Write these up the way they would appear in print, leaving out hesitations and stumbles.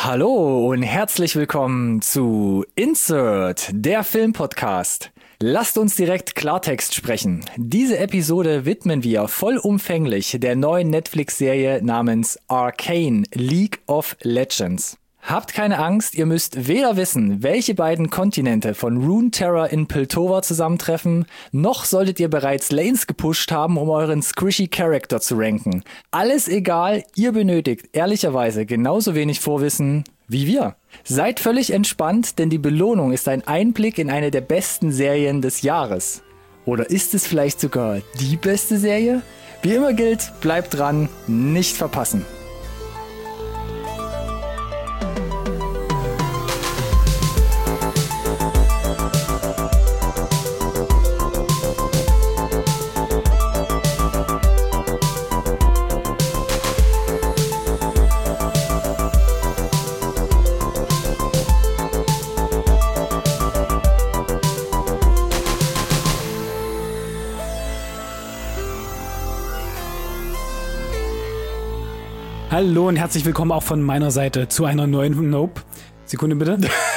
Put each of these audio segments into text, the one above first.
Hallo und herzlich willkommen zu Insert, der Filmpodcast. Lasst uns direkt Klartext sprechen. Diese Episode widmen wir vollumfänglich der neuen Netflix-Serie namens Arcane League of Legends. Habt keine Angst, ihr müsst weder wissen, welche beiden Kontinente von Runeterra in Piltover zusammentreffen, noch solltet ihr bereits Lanes gepusht haben, um euren squishy Character zu ranken. Alles egal, ihr benötigt ehrlicherweise genauso wenig Vorwissen wie wir. Seid völlig entspannt, denn die Belohnung ist ein Einblick in eine der besten Serien des Jahres. Oder ist es vielleicht sogar die beste Serie? Wie immer gilt, bleibt dran, nicht verpassen. Hallo und herzlich willkommen auch von meiner Seite zu einer neuen Nope. Sekunde bitte.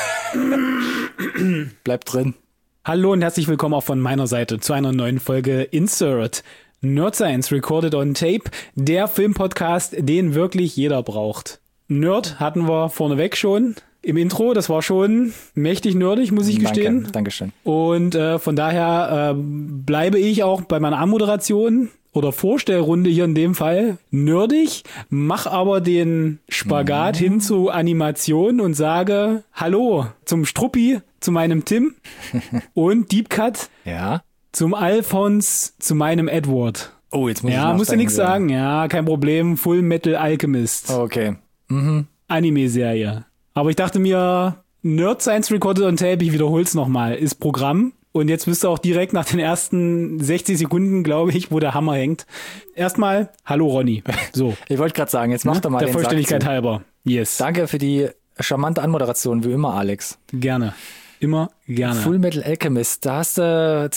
Bleibt drin. Hallo und herzlich willkommen auch von meiner Seite zu einer neuen Folge Insert. Nerd Science Recorded on Tape, der Filmpodcast, den wirklich jeder braucht. Nerd hatten wir vorneweg schon im Intro, das war schon mächtig nerdig, muss ich gestehen. Dankeschön. Und von daher bleibe ich auch bei meiner Anmoderation oder Vorstellrunde hier in dem Fall nerdig, mach aber den Spagat hin zu Animation und sage Hallo zum Struppi, zu meinem Tim und Deep Cut zum Alphons, zu meinem Edward. Oh, jetzt muss ich musst du nichts sagen. Ja, kein Problem. Full Metal Alchemist. Okay. Anime-Serie. Aber ich dachte mir, Nerd Science Recorded on Tape, ich wiederhol's nochmal, ist Programm. Und jetzt bist du auch direkt nach den ersten 60 Sekunden, glaube ich, wo der Hammer hängt. Erstmal, hallo Ronny. So. Ich wollte gerade sagen, jetzt mach doch mal der den Vollständigkeit Sack zu. halber. Yes. Danke für die charmante Anmoderation, wie immer, Alex. Gerne. Immer gerne. Full Metal Alchemist, da hast du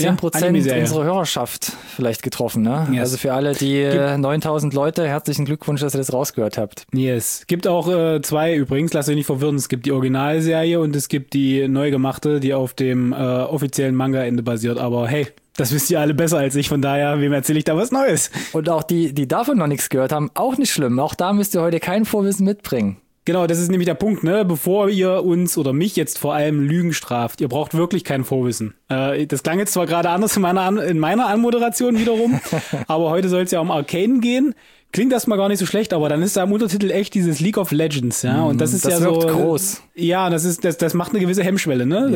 10% unserer Hörerschaft vielleicht getroffen, ne? Yes. Also für alle die 9000 Leute, herzlichen Glückwunsch, dass ihr das rausgehört habt. Yes. Gibt auch zwei übrigens, lasst euch nicht verwirren, es gibt die Originalserie und es gibt die neu gemachte, die auf dem offiziellen Manga-Ende basiert, aber hey, das wisst ihr alle besser als ich, von daher, wem erzähle ich da was Neues? Und auch die davon noch nichts gehört haben, auch nicht schlimm, auch da müsst ihr heute kein Vorwissen mitbringen. Genau, das ist nämlich der Punkt, ne? Bevor ihr uns oder mich jetzt vor allem Lügen straft, ihr braucht wirklich kein Vorwissen. Das klang jetzt zwar gerade anders in meiner Anmoderation wiederum, aber heute soll es ja um Arcane gehen. Klingt erstmal gar nicht so schlecht, aber dann ist da im Untertitel echt dieses League of Legends, ja. Und das ist das ja so groß. Ja, das macht eine gewisse Hemmschwelle, ne?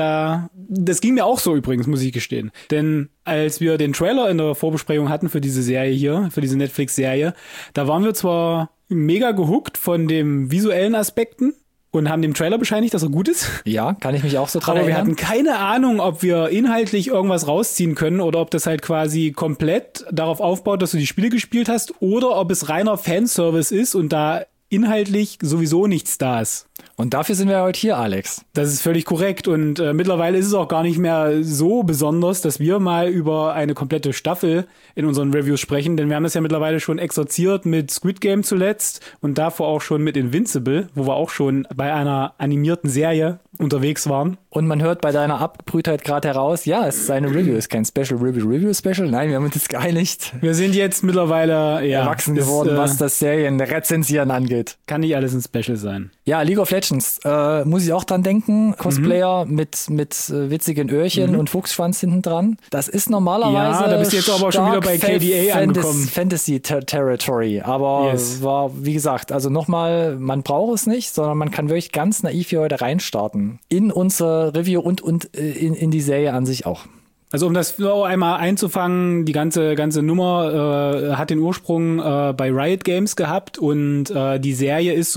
Das ging mir auch so übrigens, muss ich gestehen. Denn als wir den Trailer in der Vorbesprechung hatten für diese Serie hier, für diese Netflix-Serie, da waren wir zwar mega gehuckt von den visuellen Aspekten und haben dem Trailer bescheinigt, dass er gut ist. Ja, kann ich mich auch so dran erinnern. erinnern. Aber wir hatten keine Ahnung, ob wir inhaltlich irgendwas rausziehen können oder ob das halt quasi komplett darauf aufbaut, dass du die Spiele gespielt hast oder ob es reiner Fanservice ist und da inhaltlich sowieso nichts da ist. Und dafür sind wir heute hier, Alex. Das ist völlig korrekt und mittlerweile ist es auch gar nicht mehr so besonders, dass wir mal über eine komplette Staffel in unseren Reviews sprechen, denn wir haben das ja mittlerweile schon exorziert mit Squid Game zuletzt und davor auch schon mit Invincible, wo wir auch schon bei einer animierten Serie unterwegs waren. Und man hört bei deiner Abgebrühtheit gerade heraus, ja, es ist eine Review, es ist kein Review-Special. Nein, wir haben uns das geeinigt. Wir sind jetzt mittlerweile erwachsen geworden, was das Serienrezensieren angeht. Kann nicht alles ein Special sein. Ja, League of Legends, muss ich auch dran denken. Cosplayer mit witzigen Öhrchen und Fuchsschwanz hinten dran. Das ist normalerweise. Ja, da bist du jetzt aber schon wieder bei KDA angekommen. Fantasy-Territory. Aber war, wie gesagt, also nochmal, man braucht es nicht, sondern man kann wirklich ganz naiv hier heute reinstarten. In unsere Review und in die Serie an sich auch. Also um das noch einmal einzufangen, die ganze Nummer hat den Ursprung bei Riot Games gehabt und die Serie ist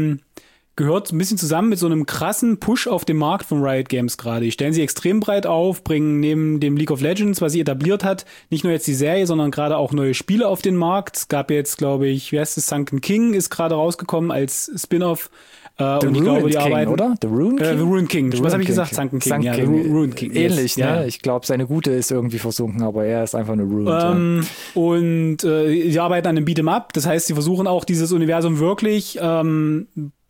gehört ein bisschen zusammen mit so einem krassen Push auf dem Markt von Riot Games gerade. Die stellen sie extrem breit auf, bringen neben dem League of Legends, was sie etabliert hat, nicht nur jetzt die Serie, sondern gerade auch neue Spiele auf den Markt. Es gab jetzt, glaube ich, wie heißt es, Sunken King ist gerade rausgekommen als Spin-off. Und ich glaube, die arbeiten, oder? The Rune King. Was habe ich gesagt? Sunken King. Ja, The Rune King. Ähnlich, yes. ne? Ja. Ich glaube, seine Gute ist irgendwie versunken, aber er ist einfach nur ruined. Und sie arbeiten an einem Beat'em Up. Das heißt, sie versuchen auch dieses Universum wirklich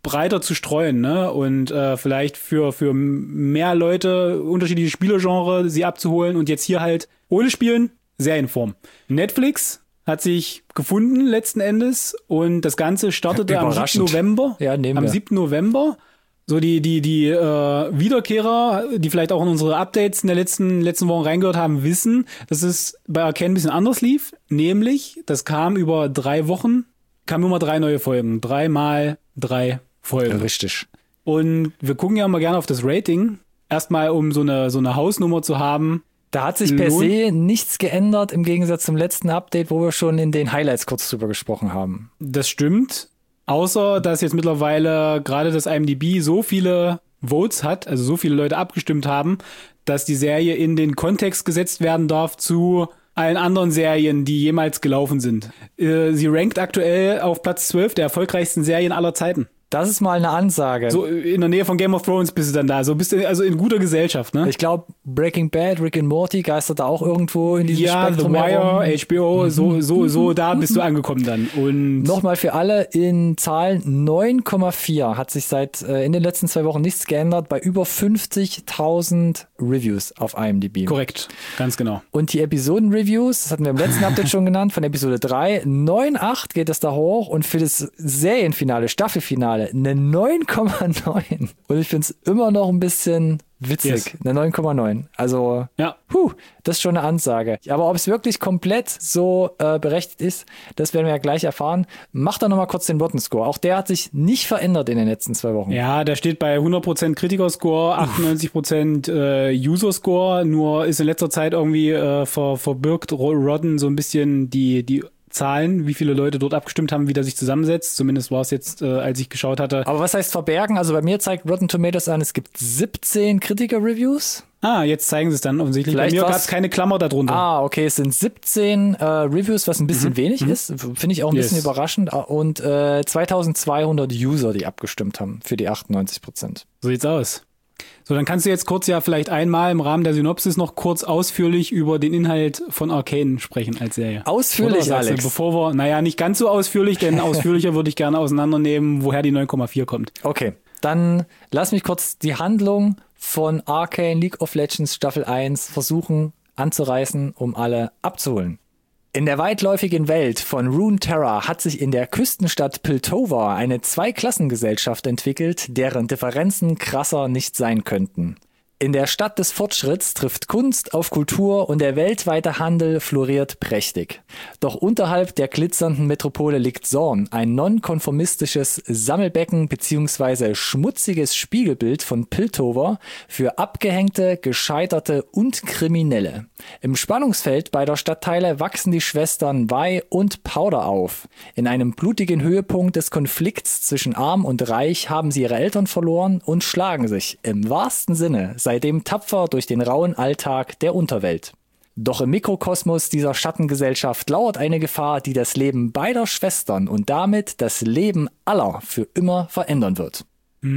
breiter zu streuen, ne? Und vielleicht für mehr Leute unterschiedliche Spielergenre sie abzuholen und jetzt hier halt ohne Spielen Serienform. Netflix hat sich gefunden letzten Endes und das Ganze startete am 7. November. Ja, am 7. November. So die Wiederkehrer, die vielleicht auch in unsere Updates in der letzten Wochen reingehört haben, wissen, dass es bei Arcane ein bisschen anders lief. Nämlich, das kam über 3 Wochen, kamen immer 3 neue Folgen. 3 mal 3 Folgen. Richtig. Und wir gucken ja immer gerne auf das Rating. Erstmal, um so eine Hausnummer zu haben. Da hat sich per se nichts geändert, im Gegensatz zum letzten Update, wo wir schon in den Highlights kurz drüber gesprochen haben. Das stimmt. Außer, dass jetzt mittlerweile gerade das IMDb so viele Votes hat, also so viele Leute abgestimmt haben, dass die Serie in den Kontext gesetzt werden darf zu allen anderen Serien, die jemals gelaufen sind. Sie rankt aktuell auf Platz 12 der erfolgreichsten Serien aller Zeiten. Das ist mal eine Ansage. So in der Nähe von Game of Thrones bist du dann da. So bist du also in guter Gesellschaft, ne? Ich glaube, Breaking Bad, Rick and Morty geistert da auch irgendwo in diesem Spektrum The Wire, herum. HBO, so da bist du angekommen dann. Und nochmal für alle in Zahlen 9,4 hat sich seit in den letzten 2 Wochen nichts geändert bei über 50.000 Reviews auf IMDb. Korrekt, ganz genau. Und die Episoden-Reviews, das hatten wir im letzten Update schon genannt, von Episode 3, 9,8 geht es da hoch und für das Serienfinale, Staffelfinale eine 9,9. Und ich finde es immer noch ein bisschen witzig. Yes. Eine 9,9. Also, ja. Das ist schon eine Ansage. Aber ob es wirklich komplett so berechtigt ist, das werden wir ja gleich erfahren. Mach doch nochmal kurz den Rotten Score. Auch der hat sich nicht verändert in den letzten 2 Wochen. Ja, der steht bei 100% Kritiker-Score, 98% User-Score. Nur ist in letzter Zeit irgendwie verbirgt Rotten so ein bisschen die Zahlen, wie viele Leute dort abgestimmt haben, wie der sich zusammensetzt. Zumindest war es jetzt, als ich geschaut hatte. Aber was heißt verbergen? Also bei mir zeigt Rotten Tomatoes an, es gibt 17 Kritiker-Reviews. Jetzt zeigen sie es dann offensichtlich. Vielleicht bei mir gab es keine Klammer darunter. Okay, es sind 17 Reviews, was ein bisschen wenig ist. Finde ich auch ein bisschen überraschend. Und 2200 User, die abgestimmt haben für die 98%. So sieht's aus. So, dann kannst du jetzt kurz vielleicht einmal im Rahmen der Synopsis noch kurz ausführlich über den Inhalt von Arcane sprechen als Serie. Ausführlich, Alex? Du, bevor wir, nicht ganz so ausführlich, denn ausführlicher würde ich gerne auseinandernehmen, woher die 9,4 kommt. Okay, dann lass mich kurz die Handlung von Arcane League of Legends Staffel 1 versuchen anzureißen, um alle abzuholen. In der weitläufigen Welt von Runeterra hat sich in der Küstenstadt Piltover eine Zweiklassengesellschaft entwickelt, deren Differenzen krasser nicht sein könnten. In der Stadt des Fortschritts trifft Kunst auf Kultur und der weltweite Handel floriert prächtig. Doch unterhalb der glitzernden Metropole liegt Zorn, ein nonkonformistisches Sammelbecken bzw. schmutziges Spiegelbild von Piltover für Abgehängte, Gescheiterte und Kriminelle. Im Spannungsfeld beider Stadtteile wachsen die Schwestern Vi und Powder auf. In einem blutigen Höhepunkt des Konflikts zwischen Arm und Reich haben sie ihre Eltern verloren und schlagen sich im wahrsten Sinne seitdem tapfer durch den rauen Alltag der Unterwelt. Doch im Mikrokosmos dieser Schattengesellschaft lauert eine Gefahr, die das Leben beider Schwestern und damit das Leben aller für immer verändern wird.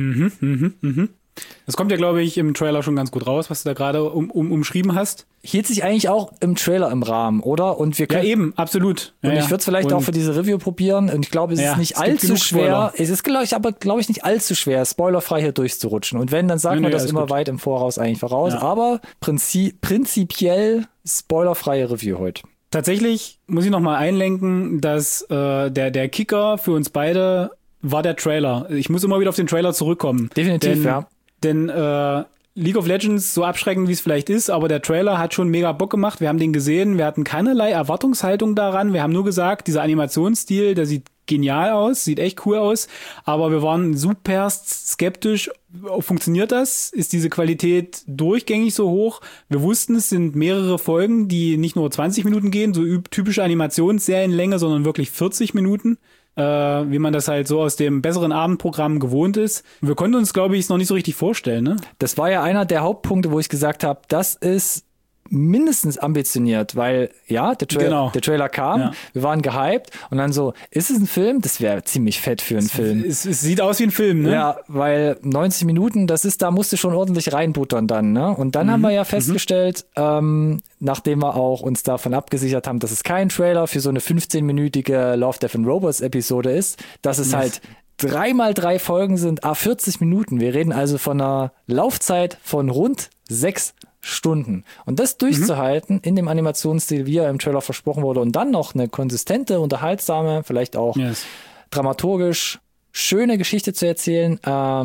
Das kommt ja, glaube ich, im Trailer schon ganz gut raus, was du da gerade umschrieben hast. Hielt sich eigentlich auch im Trailer im Rahmen, oder? Und wir können, ja, eben, absolut. Und ich würde es vielleicht auch für diese Review probieren. Und ich glaube, es ist nicht allzu schwer. Es ist, glaube ich, nicht allzu schwer, spoilerfrei hier durchzurutschen. Und wenn, dann sagt man das immer gut. Weit im Voraus eigentlich voraus. Ja. Aber prinzipiell spoilerfreie Review heute. Tatsächlich muss ich noch mal einlenken, dass der Kicker für uns beide war der Trailer. Ich muss immer wieder auf den Trailer zurückkommen. Definitiv, Denn League of Legends, so abschreckend wie es vielleicht ist, aber der Trailer hat schon mega Bock gemacht. Wir haben den gesehen, wir hatten keinerlei Erwartungshaltung daran. Wir haben nur gesagt, dieser Animationsstil, der sieht genial aus, sieht echt cool aus, aber wir waren super skeptisch. Funktioniert das? Ist diese Qualität durchgängig so hoch? Wir wussten, es sind mehrere Folgen, die nicht nur 20 Minuten gehen, so typische Animationsserienlänge, sondern wirklich 40 Minuten. Wie man das halt so aus dem besseren Abendprogramm gewohnt ist. Wir konnten uns, glaube ich, es noch nicht so richtig vorstellen, ne? Das war ja einer der Hauptpunkte, wo ich gesagt habe, das ist mindestens ambitioniert, weil der Trailer kam, wir waren gehypt und dann so, ist es ein Film? Das wäre ziemlich fett für einen Film. Es sieht aus wie ein Film, ne? Ja, weil 90 Minuten, da musst du schon ordentlich reinbuttern dann, ne? Und dann haben wir ja festgestellt, nachdem wir auch uns davon abgesichert haben, dass es kein Trailer für so eine 15-minütige Love, Death and Robots Episode ist, dass es halt 3x3 Folgen sind 40 Minuten. Wir reden also von einer Laufzeit von rund 6 Stunden. Und das durchzuhalten in dem Animationsstil, wie er im Trailer versprochen wurde, und dann noch eine konsistente, unterhaltsame, vielleicht auch dramaturgisch schöne Geschichte zu erzählen,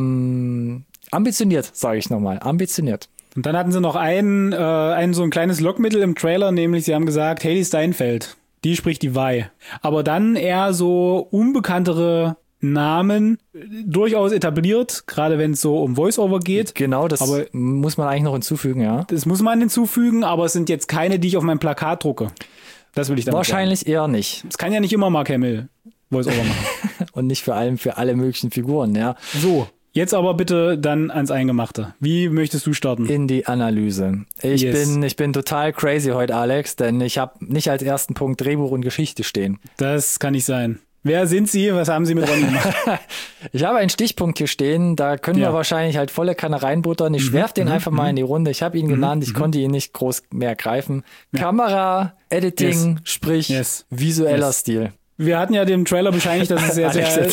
ambitioniert, sage ich nochmal, ambitioniert. Und dann hatten sie noch so ein kleines Lockmittel im Trailer, nämlich sie haben gesagt, Hailee Steinfeld, die spricht die Vi. Aber dann eher so unbekanntere Namen, durchaus etabliert, gerade wenn es so um Voice-Over geht. Genau, das muss man eigentlich noch hinzufügen, ja. Das muss man hinzufügen, aber es sind jetzt keine, die ich auf mein Plakat drucke. Das will ich damit wahrscheinlich sagen. Eher nicht. Es kann ja nicht immer Mark Hamill Voice-Over machen. Und nicht vor allem für alle möglichen Figuren, ja. So, jetzt aber bitte dann ans Eingemachte. Wie möchtest du starten? In die Analyse. Ich bin total crazy heute, Alex, denn ich habe nicht als ersten Punkt Drehbuch und Geschichte stehen. Das kann nicht sein. Wer sind Sie? Was haben Sie mit Ronny gemacht? Ich habe einen Stichpunkt hier stehen, da können wir wahrscheinlich halt volle Kanne reinbuttern. Ich werfe den einfach mal in die Runde. Ich habe ihn genannt, ich konnte ihn nicht groß mehr greifen. Ja. Kamera, Editing, sprich visueller Stil. Wir hatten ja dem Trailer bescheinigt, dass es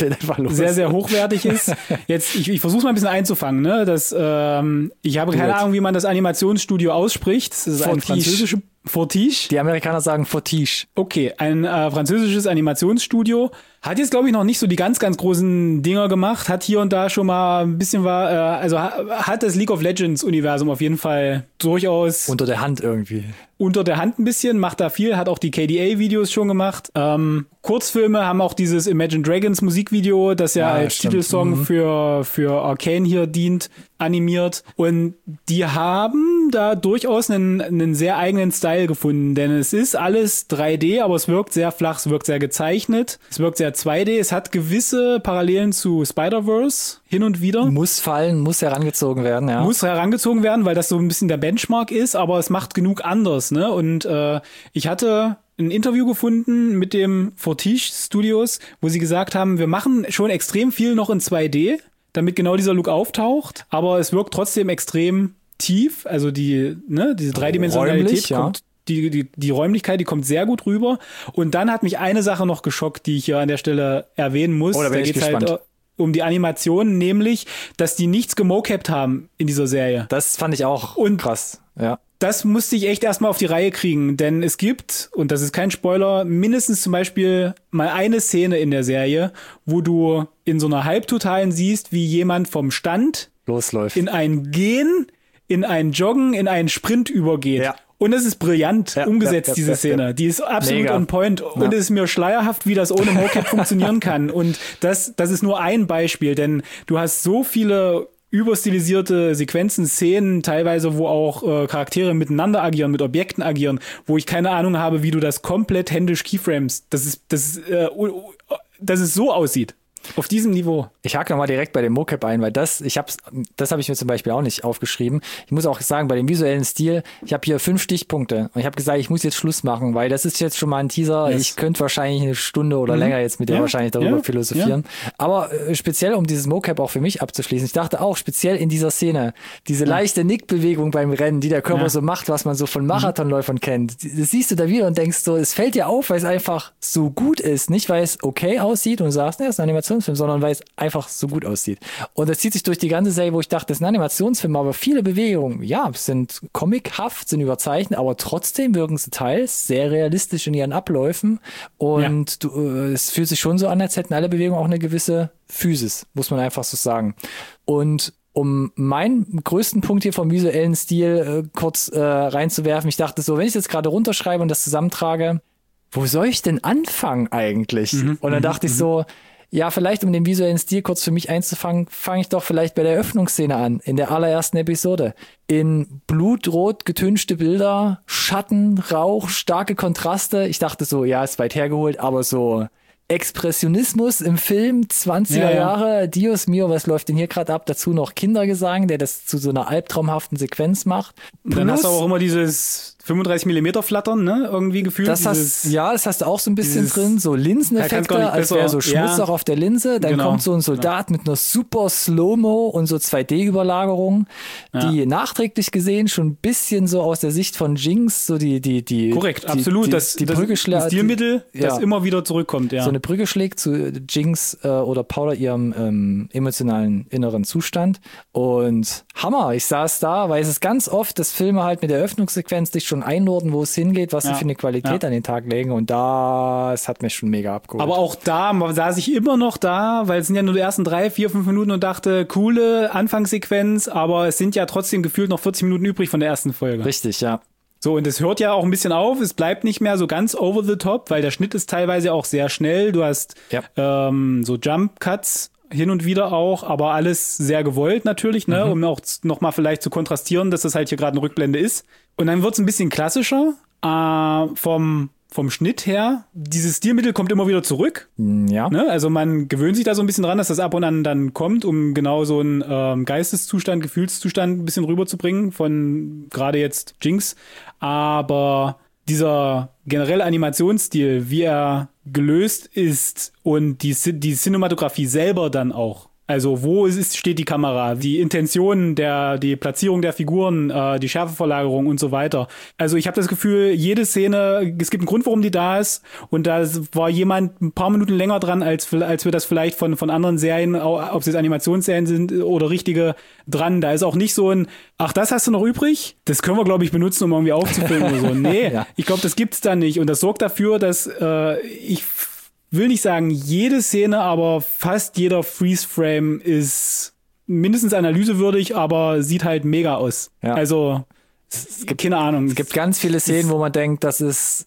sehr hochwertig ist. Jetzt, ich versuche es mal ein bisschen einzufangen. Ne? Ich habe keine Ahnung, wie man das Animationsstudio ausspricht. Das ist ein französisches Fortige. Die Amerikaner sagen Fortige. Okay, ein französisches Animationsstudio. Hat jetzt, glaube ich, noch nicht so die ganz, ganz großen Dinger gemacht. Hat hier und da schon mal ein bisschen hat das League of Legends Universum auf jeden Fall durchaus unter der Hand irgendwie. Unter der Hand ein bisschen, macht da viel, hat auch die KDA-Videos schon gemacht. Kurzfilme haben auch dieses Imagine Dragons Musikvideo, das als Titelsong für Arcane hier dient, animiert. Und die haben da durchaus einen sehr eigenen Style gefunden, denn es ist alles 3D, aber es wirkt sehr flach, es wirkt sehr gezeichnet, es wirkt sehr 2D, es hat gewisse Parallelen zu Spider-Verse hin und wieder. Muss herangezogen werden, ja. Muss herangezogen werden, weil das so ein bisschen der Benchmark ist, aber es macht genug anders, ne? Und ich hatte ein Interview gefunden mit dem Fortige Studios, wo sie gesagt haben, wir machen schon extrem viel noch in 2D, damit genau dieser Look auftaucht, aber es wirkt trotzdem extrem tief, also diese Dreidimensionalität kommt, die Räumlichkeit, die kommt sehr gut rüber. Und dann hat mich eine Sache noch geschockt, die ich hier an der Stelle erwähnen muss. Da bin ich gespannt. Halt um die Animation, nämlich, dass die nichts gemocapt haben in dieser Serie. Das fand ich auch krass, ja. Das musste ich echt erstmal auf die Reihe kriegen, denn es gibt, und das ist kein Spoiler, mindestens zum Beispiel mal eine Szene in der Serie, wo du in so einer Halbtotalen siehst, wie jemand vom Stand losläuft, in ein Gehen, in ein Joggen, in einen Sprint übergeht. Ja. Und es ist brillant umgesetzt, diese Szene. Die ist absolut on point. Und es ist mir schleierhaft, wie das ohne Mocap funktionieren kann. Und das ist nur ein Beispiel, denn du hast so viele überstilisierte Sequenzen, Szenen, teilweise, wo auch Charaktere miteinander agieren, mit Objekten agieren, wo ich keine Ahnung habe, wie du das komplett händisch keyframes, dass es so aussieht. Auf diesem Niveau. Ich hake nochmal direkt bei dem Mocap ein, weil das habe ich mir zum Beispiel auch nicht aufgeschrieben. Ich muss auch sagen, bei dem visuellen Stil, ich habe hier 5 Stichpunkte und ich habe gesagt, ich muss jetzt Schluss machen, weil das ist jetzt schon mal ein Teaser. Yes. Ich könnte wahrscheinlich eine Stunde oder länger jetzt mit dir wahrscheinlich darüber philosophieren. Ja. Aber speziell, um dieses Mocap auch für mich abzuschließen, ich dachte auch speziell in dieser Szene, diese leichte Nickbewegung beim Rennen, die der Körper so macht, was man so von Marathonläufern kennt, das siehst du da wieder und denkst so, es fällt dir auf, weil es einfach so gut ist. Nicht, weil es okay aussieht und du sagst, es ist ein Animationsfilm, sondern weil es einfach so gut aussieht. Und das zieht sich durch die ganze Serie, wo ich dachte, das ist ein Animationsfilm, aber viele Bewegungen, sind comichaft, sind überzeichnet, aber trotzdem wirken sie teils sehr realistisch in ihren Abläufen und es fühlt sich schon so an, als hätten alle Bewegungen auch eine gewisse Physis, muss man einfach so sagen. Und um meinen größten Punkt hier vom visuellen Stil kurz reinzuwerfen, ich dachte so, wenn ich jetzt gerade runterschreibe und das zusammentrage, wo soll ich denn anfangen eigentlich? Und dann dachte ich so, ja, vielleicht um den visuellen Stil kurz für mich einzufangen, fange ich doch vielleicht bei der Eröffnungsszene an, in der allerersten Episode. In blutrot getünchte Bilder, Schatten, Rauch, starke Kontraste. Ich dachte so, ja, ist weit hergeholt, aber so Expressionismus im Film, 20er Jahre, Dios mio, was läuft denn hier gerade ab? Dazu noch Kindergesang, der das zu so einer albtraumhaften Sequenz macht. Plus, dann hast du auch immer dieses 35 Millimeter flattern, ne? Irgendwie gefühlt. Das hast du auch so ein bisschen drin, so Linseneffekte, als wäre so Schmutz auch auf der Linse. Dann kommt so ein Soldat mit einer super Slow-Mo und so 2D-Überlagerung, die nachträglich gesehen schon ein bisschen so aus der Sicht von Jinx, so die korrekt, absolut. Das Stilmittel, das immer wieder zurückkommt, ja. So eine Brücke schlägt zu Jinx oder Paula ihrem emotionalen inneren Zustand. Und Hammer, ich saß da, weil es ist ganz oft, dass Filme halt mit der Eröffnungssequenz dich schon einordnen, wo es hingeht, was sie für eine Qualität an den Tag legen. Und das hat mich schon mega abgeholt. Aber auch da saß ich immer noch da, weil es sind ja nur die ersten 3, 4, 5 Minuten und dachte, coole Anfangssequenz, aber es sind ja trotzdem gefühlt noch 40 Minuten übrig von der ersten Folge. Richtig, ja. So, und es hört ja auch ein bisschen auf, es bleibt nicht mehr so ganz over the top, weil der Schnitt ist teilweise auch sehr schnell. Du hast so Jump-Cuts hin und wieder auch, aber alles sehr gewollt natürlich, ne, um auch nochmal vielleicht zu kontrastieren, dass das halt hier gerade eine Rückblende ist. Und dann wird's ein bisschen klassischer, vom Schnitt her. Dieses Stilmittel kommt immer wieder zurück. Ja. Ne? Also man gewöhnt sich da so ein bisschen dran, dass das ab und an dann kommt, um genau so einen Geisteszustand, Gefühlszustand ein bisschen rüberzubringen von gerade jetzt Jinx. Aber dieser generelle Animationsstil, wie er gelöst ist und die Cinematografie selber dann auch. Also wo steht die Kamera, die Intention, die Platzierung der Figuren, die Schärfeverlagerung und so weiter. Also ich habe das Gefühl, jede Szene, es gibt einen Grund, warum die da ist und da war jemand ein paar Minuten länger dran, als wir das vielleicht von anderen Serien, ob es jetzt Animationsserien sind oder richtige, dran. Da ist auch nicht so ach, das hast du noch übrig? Das können wir, glaube ich, benutzen, um irgendwie aufzufilmen oder so. Nee, ich glaube, das gibt's da nicht und das sorgt dafür, dass ich will nicht sagen jede Szene, aber fast jeder Freeze-Frame ist mindestens analysewürdig, aber sieht halt mega aus. Ja. Also, keine Ahnung. Es gibt ganz viele Szenen, wo man denkt, das ist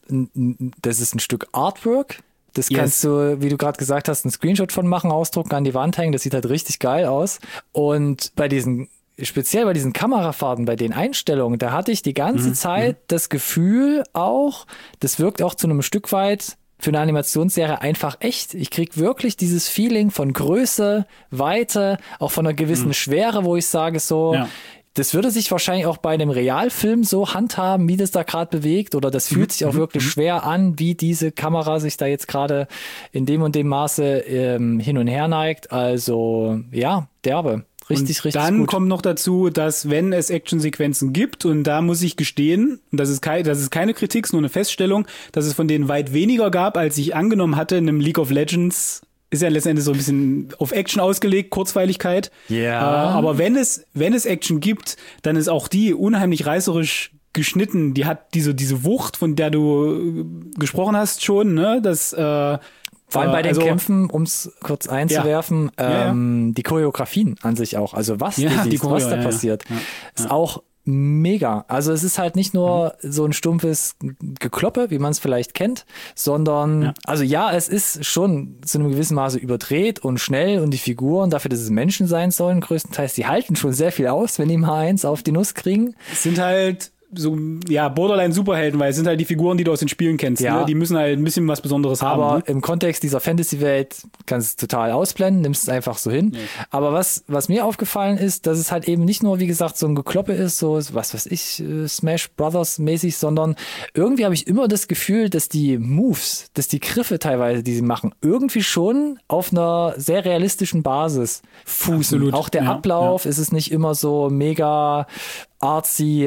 ein Stück Artwork. Das kannst du, wie du gerade gesagt hast, einen Screenshot von machen, ausdrucken, an die Wand hängen. Das sieht halt richtig geil aus. Und speziell bei diesen Kamerafahrten, bei den Einstellungen, da hatte ich die ganze Zeit das Gefühl auch, das wirkt auch zu einem Stück weit für eine Animationsserie einfach echt. Ich krieg wirklich dieses Feeling von Größe, Weite, auch von einer gewissen Schwere, wo ich sage so, das würde sich wahrscheinlich auch bei einem Realfilm so handhaben, wie das da gerade bewegt, oder das fühlt sich auch wirklich schwer an, wie diese Kamera sich da jetzt gerade in dem und dem Maße hin und her neigt. Also ja, derbe. Richtig dann gut. Kommt noch dazu, dass wenn es Actionsequenzen gibt, und da muss ich gestehen, das ist keine Kritik, nur eine Feststellung, dass es von denen weit weniger gab, als ich angenommen hatte. In einem League of Legends ist ja letztendlich so ein bisschen auf Action ausgelegt, Kurzweiligkeit. Ja. Aber wenn es Action gibt, dann ist auch die unheimlich reißerisch geschnitten. Die hat diese Wucht, von der du gesprochen hast schon, ne? Das vor allem bei den Kämpfen, um es kurz einzuwerfen, die Choreografien an sich auch. Also was da passiert, ist auch mega. Also es ist halt nicht nur so ein stumpfes Gekloppe, wie man es vielleicht kennt, sondern, es ist schon zu einem gewissen Maße überdreht und schnell und die Figuren, dafür, dass es Menschen sein sollen, größtenteils, die halten schon sehr viel aus, wenn die mal eins auf die Nuss kriegen. Es sind halt so, Borderline-Superhelden, weil es sind halt die Figuren, die du aus den Spielen kennst. Ja. Ne? Die müssen halt ein bisschen was Besonderes haben. Aber im Kontext dieser Fantasy-Welt kannst du es total ausblenden, nimmst es einfach so hin. Ja. Aber was mir aufgefallen ist, dass es halt eben nicht nur, wie gesagt, so ein Gekloppe ist, so, was weiß ich, Smash Brothers mäßig, sondern irgendwie habe ich immer das Gefühl, dass die Moves, dass die Griffe teilweise, die sie machen, irgendwie schon auf einer sehr realistischen Basis fußen. Absolut. Auch der Ablauf ist es nicht immer so mega artsy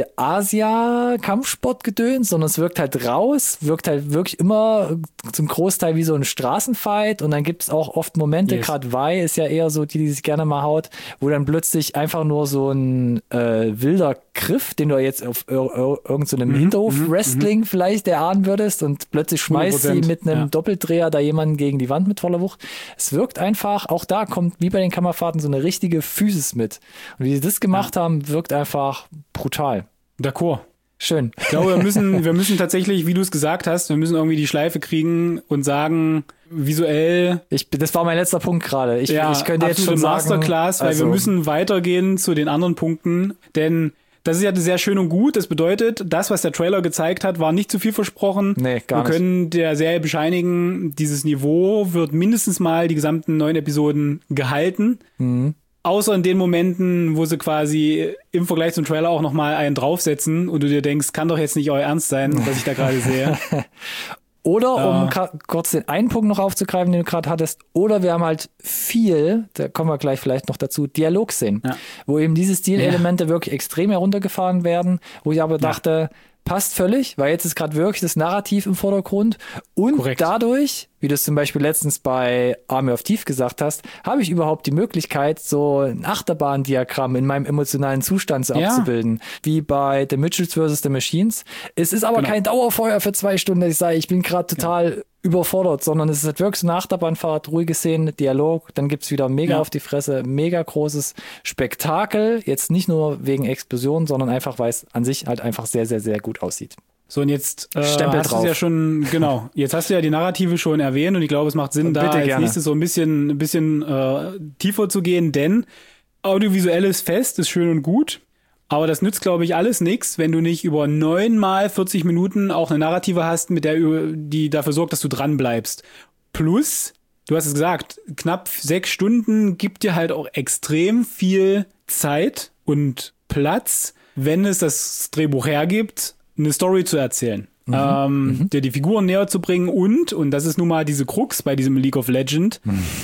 Asia-Kampfsportgedöns, sondern es wirkt halt wirklich immer zum Großteil wie so ein Straßenfight, und dann gibt es auch oft Momente, gerade Vi ist ja eher so die sich gerne mal haut, wo dann plötzlich einfach nur so ein wilder Griff, den du jetzt auf irgendeinem Hinterhof-Wrestling vielleicht erahnen würdest, und plötzlich schmeißt sie mit einem Doppeldreher da jemanden gegen die Wand mit voller Wucht. Es wirkt einfach, auch da kommt wie bei den Kamerafahrten so eine richtige Physis mit. Und wie sie das gemacht haben, wirkt einfach brutal. D'accord. Schön. Ich glaube, wir müssen tatsächlich, wie du es gesagt hast, wir müssen irgendwie die Schleife kriegen und sagen, visuell. Das war mein letzter Punkt gerade. Ich könnte jetzt schon Masterclass, sagen, weil wir müssen weitergehen zu den anderen Punkten, denn das ist ja sehr schön und gut. Das bedeutet, das, was der Trailer gezeigt hat, war nicht zu viel versprochen. Nee, gar nicht. Wir können der Serie bescheinigen, dieses Niveau wird mindestens mal die gesamten 9 Episoden gehalten. Außer in den Momenten, wo sie quasi im Vergleich zum Trailer auch nochmal einen draufsetzen und du dir denkst, kann doch jetzt nicht euer Ernst sein, was ich da gerade sehe. Oder, um kurz den einen Punkt noch aufzugreifen, den du gerade hattest, oder wir haben halt viel, da kommen wir gleich vielleicht noch dazu, Dialogszenen, wo eben diese Stilelemente wirklich extrem heruntergefahren werden, wo ich aber dachte, passt völlig, weil jetzt ist gerade wirklich das Narrativ im Vordergrund und dadurch, wie du es zum Beispiel letztens bei Army of Thief gesagt hast, habe ich überhaupt die Möglichkeit, so ein Achterbahndiagramm in meinem emotionalen Zustand so abzubilden, wie bei The Mitchells vs. The Machines. Es ist aber kein Dauerfeuer für 2 Stunden, dass ich sage, ich bin gerade total überfordert, sondern es ist halt wirklich so eine Achterbahnfahrt, ruhige Szenen, Dialog, dann gibt's wieder mega auf die Fresse, mega großes Spektakel, jetzt nicht nur wegen Explosionen, sondern einfach, weil es an sich halt einfach sehr, sehr, sehr gut aussieht. So, und jetzt hast du ja schon, jetzt hast du ja die Narrative schon erwähnt und ich glaube, es macht Sinn, da als nächstes so ein bisschen tiefer zu gehen, denn audiovisuelles Fest ist schön und gut, aber das nützt, glaube ich, alles nichts, wenn du nicht über 9 mal 40 Minuten auch eine Narrative hast, die dafür sorgt, dass du dran bleibst. Plus, du hast es gesagt, knapp 6 Stunden gibt dir halt auch extrem viel Zeit und Platz, wenn es das Drehbuch hergibt, eine Story zu erzählen. Dir die Figuren näher zu bringen und das ist nun mal diese Krux bei diesem League of Legends,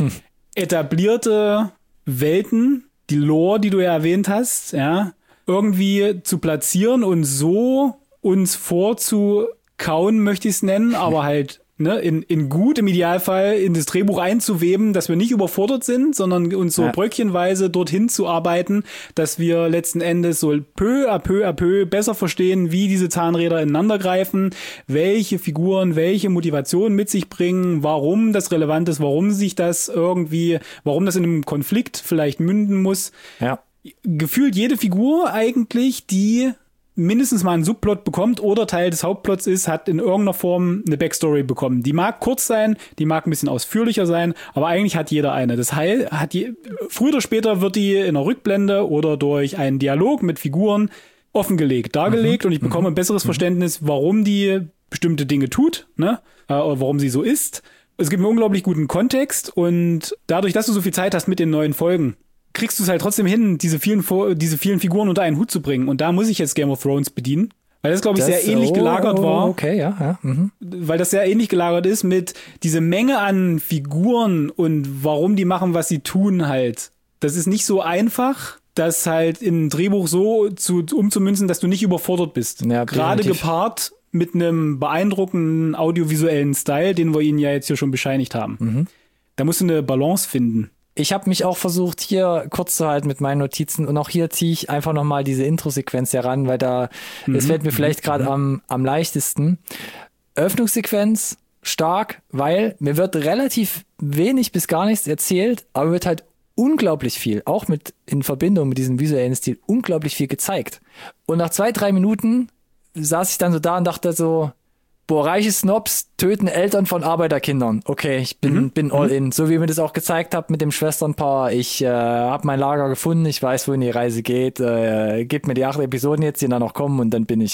etablierte Welten, die Lore, die du ja erwähnt hast, irgendwie zu platzieren und so uns vorzukauen, möchte ich es nennen, aber halt in gut, im Idealfall in das Drehbuch einzuweben, dass wir nicht überfordert sind, sondern uns so bröckchenweise dorthin zu arbeiten, dass wir letzten Endes so peu à peu besser verstehen, wie diese Zahnräder ineinander greifen, welche Figuren, welche Motivationen mit sich bringen, warum das relevant ist, warum das in einem Konflikt vielleicht münden muss. Ja. Gefühlt jede Figur eigentlich, die mindestens mal einen Subplot bekommt oder Teil des Hauptplots ist, hat in irgendeiner Form eine Backstory bekommen. Die mag kurz sein, die mag ein bisschen ausführlicher sein, aber eigentlich hat jeder eine. Das heißt, früher oder später wird die in einer Rückblende oder durch einen Dialog mit Figuren offengelegt, dargelegt und ich bekomme ein besseres Verständnis, warum die bestimmte Dinge tut, oder warum sie so ist. Es gibt einen unglaublich guten Kontext und dadurch, dass du so viel Zeit hast mit den neuen Folgen, kriegst du es halt trotzdem hin, diese vielen Figuren unter einen Hut zu bringen. Und da muss ich jetzt Game of Thrones bedienen, weil das, glaube ich, sehr ähnlich gelagert war. Okay, Weil das sehr ähnlich gelagert ist mit diese Menge an Figuren und warum die machen, was sie tun halt. Das ist nicht so einfach, das halt in ein Drehbuch so umzumünzen, dass du nicht überfordert bist. Ja, gerade gepaart mit einem beeindruckenden audiovisuellen Style, den wir ihnen ja jetzt hier schon bescheinigt haben. Da musst du eine Balance finden. Ich habe mich auch versucht, hier kurz zu halten mit meinen Notizen und auch hier ziehe ich einfach nochmal diese Intro-Sequenz heran, weil es fällt mir vielleicht gerade am leichtesten. Öffnungssequenz stark, weil mir wird relativ wenig bis gar nichts erzählt, aber wird halt unglaublich viel, auch in Verbindung mit diesem visuellen Stil, unglaublich viel gezeigt. Und nach 2-3 Minuten saß ich dann so da und dachte so, boah, reiche Snobs töten Eltern von Arbeiterkindern. Okay, ich bin all in. So wie mir das auch gezeigt habt mit dem Schwesternpaar. Ich habe mein Lager gefunden, ich weiß, wohin die Reise geht. Gebt mir die 8 Episoden jetzt, die dann noch kommen und dann gehe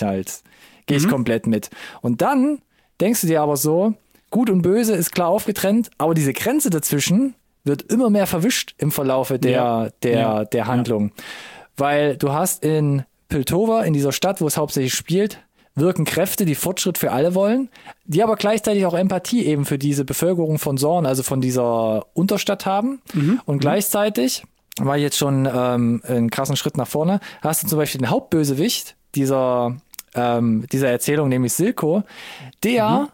ich komplett mit. Und dann denkst du dir aber so, Gut und Böse ist klar aufgetrennt, aber diese Grenze dazwischen wird immer mehr verwischt im Verlaufe der Handlung. Weil du hast in Piltover, in dieser Stadt, wo es hauptsächlich spielt, wirken Kräfte, die Fortschritt für alle wollen, die aber gleichzeitig auch Empathie eben für diese Bevölkerung von Zorn, also von dieser Unterstadt haben. Und gleichzeitig, war jetzt schon einen krassen Schritt nach vorne, hast du zum Beispiel den Hauptbösewicht dieser Erzählung, nämlich Silco, der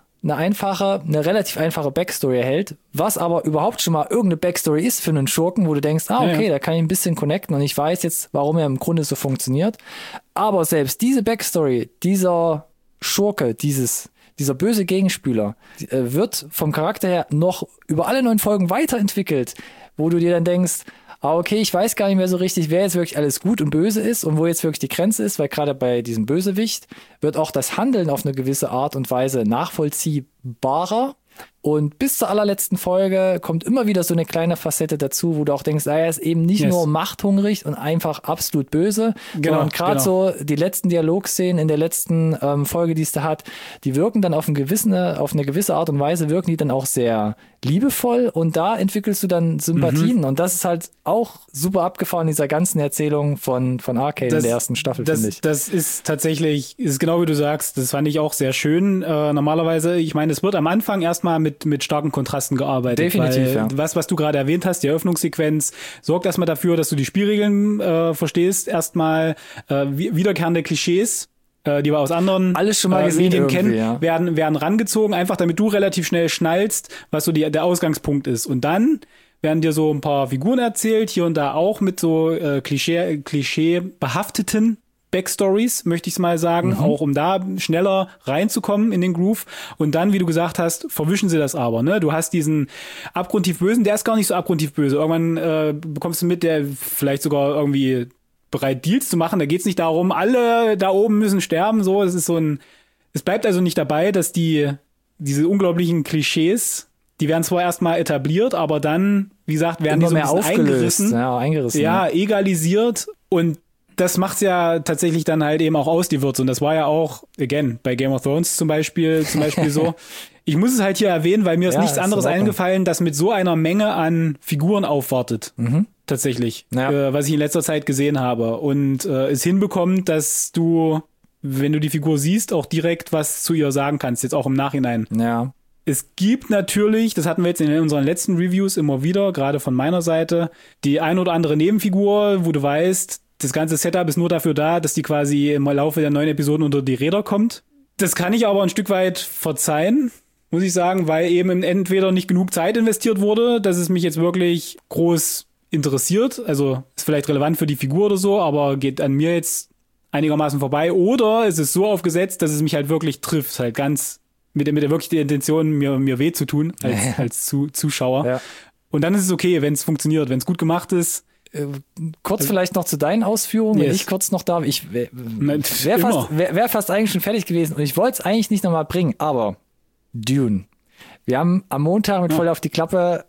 eine relativ einfache Backstory erhält, was aber überhaupt schon mal irgendeine Backstory ist für einen Schurken, wo du denkst, okay, da kann ich ein bisschen connecten und ich weiß jetzt, warum er im Grunde so funktioniert. Aber selbst diese Backstory, dieser Schurke, dieser böse Gegenspieler, wird vom Charakter her noch über alle 9 Folgen weiterentwickelt, wo du dir dann denkst, okay, ich weiß gar nicht mehr so richtig, wer jetzt wirklich alles gut und böse ist und wo jetzt wirklich die Grenze ist, weil gerade bei diesem Bösewicht wird auch das Handeln auf eine gewisse Art und Weise nachvollziehbarer. Und bis zur allerletzten Folge kommt immer wieder so eine kleine Facette dazu, wo du auch denkst, er ist eben nicht nur machthungrig und einfach absolut böse, sondern gerade so die letzten Dialogszenen in der letzten Folge, die es da hat, die wirken dann auf eine gewisse Art und Weise, wirken die dann auch sehr liebevoll und da entwickelst du dann Sympathien und das ist halt auch super abgefahren in dieser ganzen Erzählung von Arcane in der ersten Staffel, finde ich. Das ist tatsächlich, ist genau wie du sagst, das fand ich auch sehr schön. Normalerweise, ich meine, es wird am Anfang erstmal mit starken Kontrasten gearbeitet. Definitiv, weil was du gerade erwähnt hast, die Eröffnungssequenz, sorgt erstmal dafür, dass du die Spielregeln verstehst. Erstmal wiederkehrende Klischees, die wir aus anderen alles schon mal gesehen Medien kennen, ja. werden rangezogu, einfach damit du relativ schnell schnallst, was so der Ausgangspunkt ist. Und dann werden dir so ein paar Figuren erzählt, hier und da auch mit so klischee-behafteten Backstories, möchte ich es mal sagen, auch um da schneller reinzukommen in den Groove. Und dann, wie du gesagt hast, verwischen sie das aber. Ne? Du hast diesen abgrundtief Bösen, der ist gar nicht so abgrundtief böse. Irgendwann bekommst du mit, der vielleicht sogar irgendwie bereit Deals zu machen. Da geht's nicht darum, alle da oben müssen sterben. So, es bleibt also nicht dabei, dass diese unglaublichen Klischees, die werden zwar erstmal etabliert, aber dann, wie gesagt, werden die so ein bisschen eingerissen. Ja, egalisiert und das macht's ja tatsächlich dann halt eben auch aus, die Würze. Und das war ja auch, again, bei Game of Thrones zum Beispiel so. Ich muss es halt hier erwähnen, weil mir ist nichts anderes eingefallen, das mit so einer Menge an Figuren aufwartet. Tatsächlich. Was ich in letzter Zeit gesehen habe. Und es hinbekommt, dass du, wenn du die Figur siehst, auch direkt was zu ihr sagen kannst. Jetzt auch im Nachhinein. Ja. Es gibt natürlich, das hatten wir jetzt in unseren letzten Reviews immer wieder, gerade von meiner Seite, die ein oder andere Nebenfigur, wo du weißt, das ganze Setup ist nur dafür da, dass die quasi im Laufe der 9 Episoden unter die Räder kommt. Das kann ich aber ein Stück weit verzeihen, muss ich sagen, weil eben entweder nicht genug Zeit investiert wurde, dass es mich jetzt wirklich groß interessiert. Also ist vielleicht relevant für die Figur oder so, aber geht an mir jetzt einigermaßen vorbei. Oder es ist so aufgesetzt, dass es mich halt wirklich trifft, halt ganz mit der wirklich der Intention, mir weh zu tun als Zuschauer. Ja. Und dann ist es okay, wenn es funktioniert, wenn es gut gemacht ist. Kurz vielleicht noch zu deinen Ausführungen, wenn ich kurz noch da, ich wäre fast eigentlich schon fertig gewesen und ich wollte es eigentlich nicht nochmal bringen, aber Dune. Wir haben am Montag mit voll auf die Klappe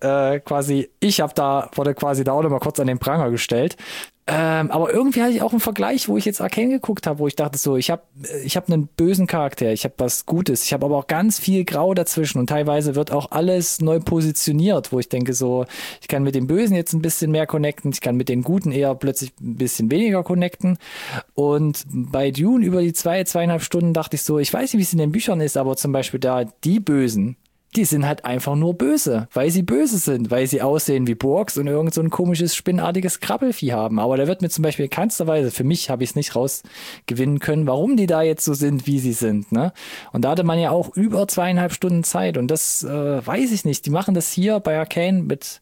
wurde quasi da auch nochmal kurz an den Pranger gestellt. Aber irgendwie hatte ich auch einen Vergleich, wo ich jetzt Arcane geguckt habe, wo ich dachte so, ich hab einen bösen Charakter, ich habe was Gutes, ich habe aber auch ganz viel Grau dazwischen und teilweise wird auch alles neu positioniert, wo ich denke so, ich kann mit dem Bösen jetzt ein bisschen mehr connecten, ich kann mit den Guten eher plötzlich ein bisschen weniger connecten und bei Dune über die 2,5 Stunden dachte ich so, ich weiß nicht, wie es in den Büchern ist, aber zum Beispiel da die Bösen, die sind halt einfach nur böse, weil sie böse sind, weil sie aussehen wie Borgs und irgend so ein komisches, spinnartiges Krabbelvieh haben. Aber da wird mir zum Beispiel in keinster Weise, für mich habe ich es nicht rausgewinnen können, warum die da jetzt so sind, wie sie sind. Ne? Und da hatte man ja auch über 2,5 Stunden Zeit und das weiß ich nicht. Die machen das hier bei Arcane mit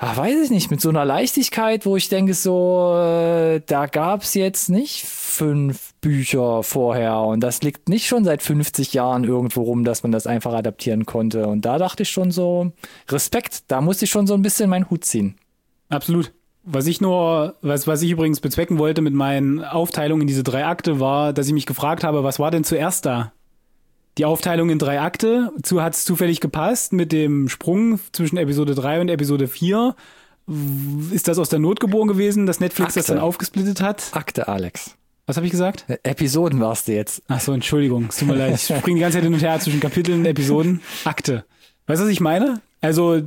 so einer Leichtigkeit, wo ich denke so, da gab's jetzt nicht 5 Bücher vorher und das liegt nicht schon seit 50 Jahren irgendwo rum, dass man das einfach adaptieren konnte. Und da dachte ich schon so, Respekt, da musste ich schon so ein bisschen meinen Hut ziehen. Absolut. Was ich übrigens bezwecken wollte mit meinen Aufteilungen in diese 3 Akte war, dass ich mich gefragt habe, was war denn zuerst da? Die Aufteilung in 3 Akte, hat es zufällig gepasst mit dem Sprung zwischen Episode 3 und Episode 4. Ist das aus der Not geboren gewesen, dass Netflix das dann aufgesplittet hat? Akte, Alex. Was habe ich gesagt? Episoden warst du jetzt. Ach so, Entschuldigung, es tut mir leid. Ich springe die ganze Zeit hin und her zwischen Kapiteln, Episoden, Akte. Weißt du, was ich meine? Also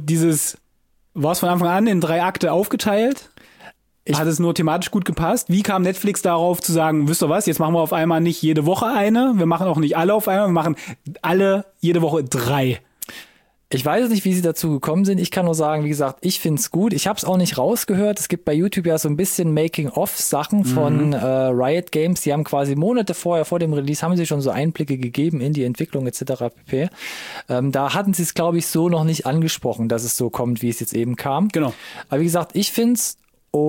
war es von Anfang an in 3 Akte aufgeteilt? Hat es nur thematisch gut gepasst? Wie kam Netflix darauf zu sagen, wisst ihr was, jetzt machen wir auf einmal nicht jede Woche eine, wir machen auch nicht alle auf einmal, wir machen alle jede Woche 3. Ich weiß nicht, wie sie dazu gekommen sind. Ich kann nur sagen, wie gesagt, ich find's gut. Ich habe es auch nicht rausgehört. Es gibt bei YouTube ja so ein bisschen Making-of-Sachen von Riot Games. Die haben quasi Monate vor dem Release, haben sie schon so Einblicke gegeben in die Entwicklung etc. pp. Da hatten sie es, glaube ich, so noch nicht angesprochen, dass es so kommt, wie es jetzt eben kam. Genau. Aber wie gesagt, ich find's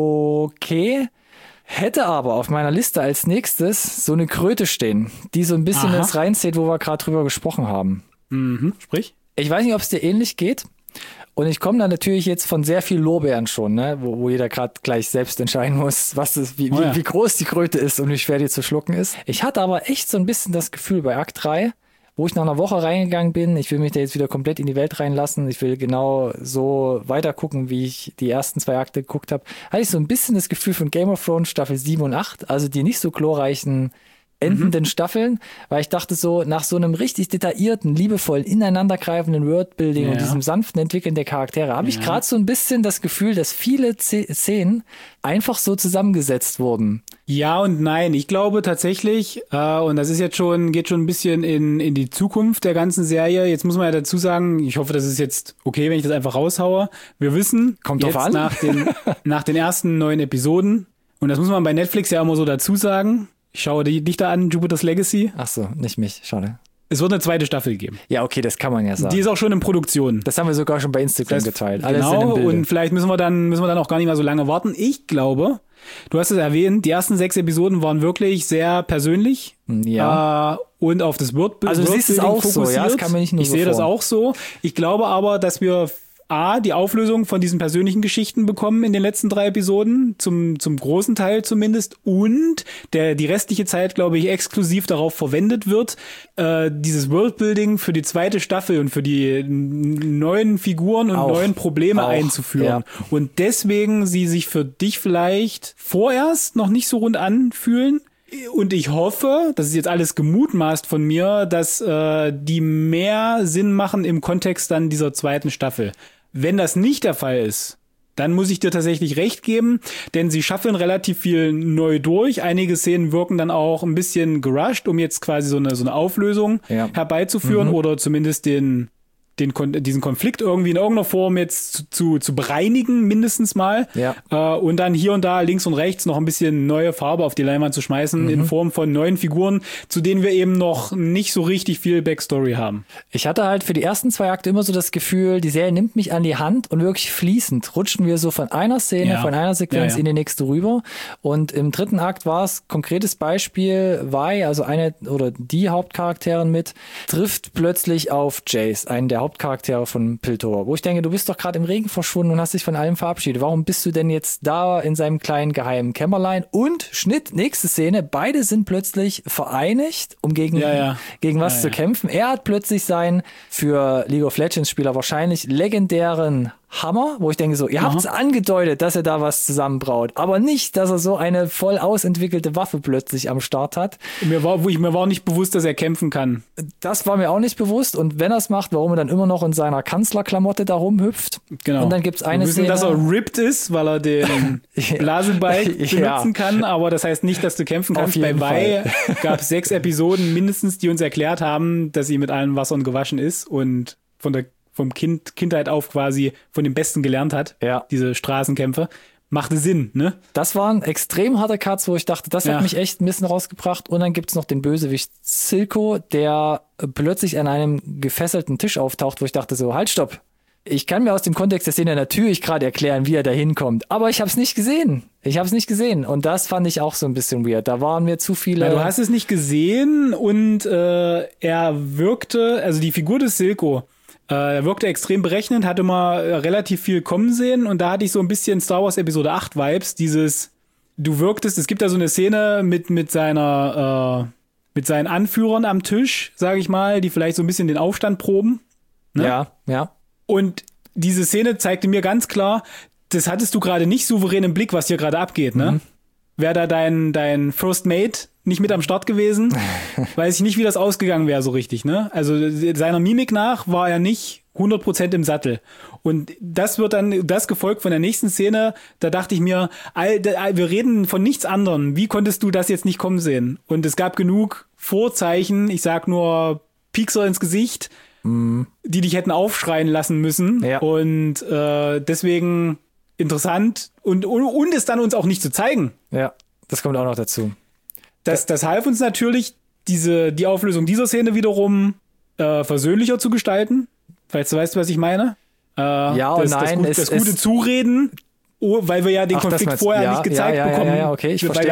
okay. Hätte aber auf meiner Liste als nächstes so eine Kröte stehen, die so ein bisschen ins reinzieht, wo wir gerade drüber gesprochen haben. Sprich? Ich weiß nicht, ob es dir ähnlich geht. Und ich komme da natürlich jetzt von sehr viel Lorbeeren schon, ne? wo jeder gerade gleich selbst entscheiden muss, wie groß die Kröte ist und wie schwer die zu schlucken ist. Ich hatte aber echt so ein bisschen das Gefühl bei Akt 3, wo ich nach einer Woche reingegangen bin, ich will mich da jetzt wieder komplett in die Welt reinlassen, ich will genau so weiter gucken, wie ich die ersten 2 Akte geguckt habe, hatte ich so ein bisschen das Gefühl von Game of Thrones Staffel 7 und 8, also die nicht so glorreichen endenden Staffeln, weil ich dachte so, nach so einem richtig detaillierten, liebevollen, ineinandergreifenden Worldbuilding und diesem sanften Entwickeln der Charaktere, habe ich gerade so ein bisschen das Gefühl, dass viele Szenen einfach so zusammengesetzt wurden. Ja und nein. Ich glaube tatsächlich, und das ist jetzt geht schon ein bisschen in die Zukunft der ganzen Serie. Jetzt muss man ja dazu sagen, ich hoffe, das ist jetzt okay, wenn ich das einfach raushaue. Wir wissen, kommt drauf an, nach den ersten 9 Episoden, und das muss man bei Netflix ja immer so dazu sagen. Ich schaue dich da an, Jupiter's Legacy. Ach so, nicht mich, schade. Es wird eine 2. Staffel geben. Ja, okay, das kann man ja sagen. Die ist auch schon in Produktion. Das haben wir sogar schon bei Instagram geteilt. Alles genau, sind im Bilde. Und vielleicht müssen wir dann auch gar nicht mehr so lange warten. Ich glaube, du hast es erwähnt, die ersten 6 Episoden waren wirklich sehr persönlich. Ja. Und auf das Wordbuilding also du siehst es auch fokussiert. So, ja, das kann man nicht nur ich sehe das auch so. Ich glaube aber, dass wir die Auflösung von diesen persönlichen Geschichten bekommen in den letzten 3 Episoden, zum großen Teil zumindest, und die restliche Zeit, glaube ich, exklusiv darauf verwendet wird, dieses Worldbuilding für die 2. Staffel und für die neuen Figuren und neuen Probleme einzuführen. Ja. Und deswegen sie sich für dich vielleicht vorerst noch nicht so rund anfühlen. Und ich hoffe, das ist jetzt alles gemutmaßt von mir, dass die mehr Sinn machen im Kontext dann dieser 2. Staffel. Wenn das nicht der Fall ist, dann muss ich dir tatsächlich recht geben, denn sie schaffeln relativ viel neu durch. Einige Szenen wirken dann auch ein bisschen gerusht, um jetzt quasi so eine Auflösung herbeizuführen oder zumindest diesen Konflikt irgendwie in irgendeiner Form jetzt zu bereinigen, mindestens mal. Ja. Und dann hier und da links und rechts noch ein bisschen neue Farbe auf die Leinwand zu schmeißen in Form von neuen Figuren, zu denen wir eben noch nicht so richtig viel Backstory haben. Ich hatte halt für die ersten 2 Akte immer so das Gefühl, die Serie nimmt mich an die Hand und wirklich fließend rutschen wir so von einer Szene, von einer Sequenz in die nächste rüber. Und im 3. Akt war es, konkretes Beispiel, Vi, also eine oder die Hauptcharakterin trifft plötzlich auf Jace, einen der Hauptcharaktere von Piltover, wo ich denke, du bist doch gerade im Regen verschwunden und hast dich von allem verabschiedet. Warum bist du denn jetzt da in seinem kleinen geheimen Kämmerlein? Und Schnitt, nächste Szene, beide sind plötzlich vereinigt, um gegen was zu kämpfen. Er hat plötzlich seinen für League of Legends Spieler wahrscheinlich legendären Hammer, wo ich denke so, ihr habt es angedeutet, dass er da was zusammenbraut, aber nicht, dass er so eine voll ausentwickelte Waffe plötzlich am Start hat. Mir war nicht bewusst, dass er kämpfen kann. Das war mir auch nicht bewusst, und wenn er es macht, warum er dann immer noch in seiner Kanzlerklamotte da rumhüpft. Genau. Und dann gibt's eine Szene, dass er ripped ist, weil er den Blasenbalg benutzen kann, aber das heißt nicht, dass du kämpfen kannst. Bei Vi gab es 6 Episoden mindestens, die uns erklärt haben, dass sie mit allen Wassern gewaschen ist und vom Kindheit auf quasi von dem Besten gelernt hat, diese Straßenkämpfe. Machte Sinn, ne? Das waren extrem harte Cuts, wo ich dachte, das hat mich echt ein bisschen rausgebracht. Und dann gibt's noch den Bösewicht Silco, der plötzlich an einem gefesselten Tisch auftaucht, wo ich dachte so, halt, stopp. Ich kann mir aus dem Kontext der Szene natürlich gerade erklären, wie er da hinkommt, aber ich habe es nicht gesehen. Und das fand ich auch so ein bisschen weird. Da waren mir zu viele... Ja, du hast es nicht gesehen, und er wirkte, also die Figur des Silco, er wirkte extrem berechnend, hatte mal relativ viel kommen sehen, und da hatte ich so ein bisschen Star Wars Episode 8 Vibes, es gibt da so eine Szene mit seinen Anführern am Tisch, sage ich mal, die vielleicht so ein bisschen den Aufstand proben. Ne? Ja. Und diese Szene zeigte mir ganz klar, das hattest du gerade nicht souverän im Blick, was hier gerade abgeht, ne? Wäre da dein First Mate nicht mit am Start gewesen, weiß ich nicht, wie das ausgegangen wäre so richtig, ne? Also seiner Mimik nach war er nicht 100% im Sattel. Und das wird dann gefolgt von der nächsten Szene, da dachte ich mir, wir reden von nichts anderem. Wie konntest du das jetzt nicht kommen sehen? Und es gab genug Vorzeichen, ich sag nur Piekser ins Gesicht, die dich hätten aufschreien lassen müssen. Ja. Und deswegen interessant und es dann uns auch nicht zu zeigen. Ja, das kommt auch noch dazu. Das half uns natürlich, die Auflösung dieser Szene wiederum versöhnlicher zu gestalten. Falls du weißt, was ich meine. Das gute Zureden, weil wir ja den Konflikt vorher nicht gezeigt bekommen. Ja, okay, ich verstehe. Wir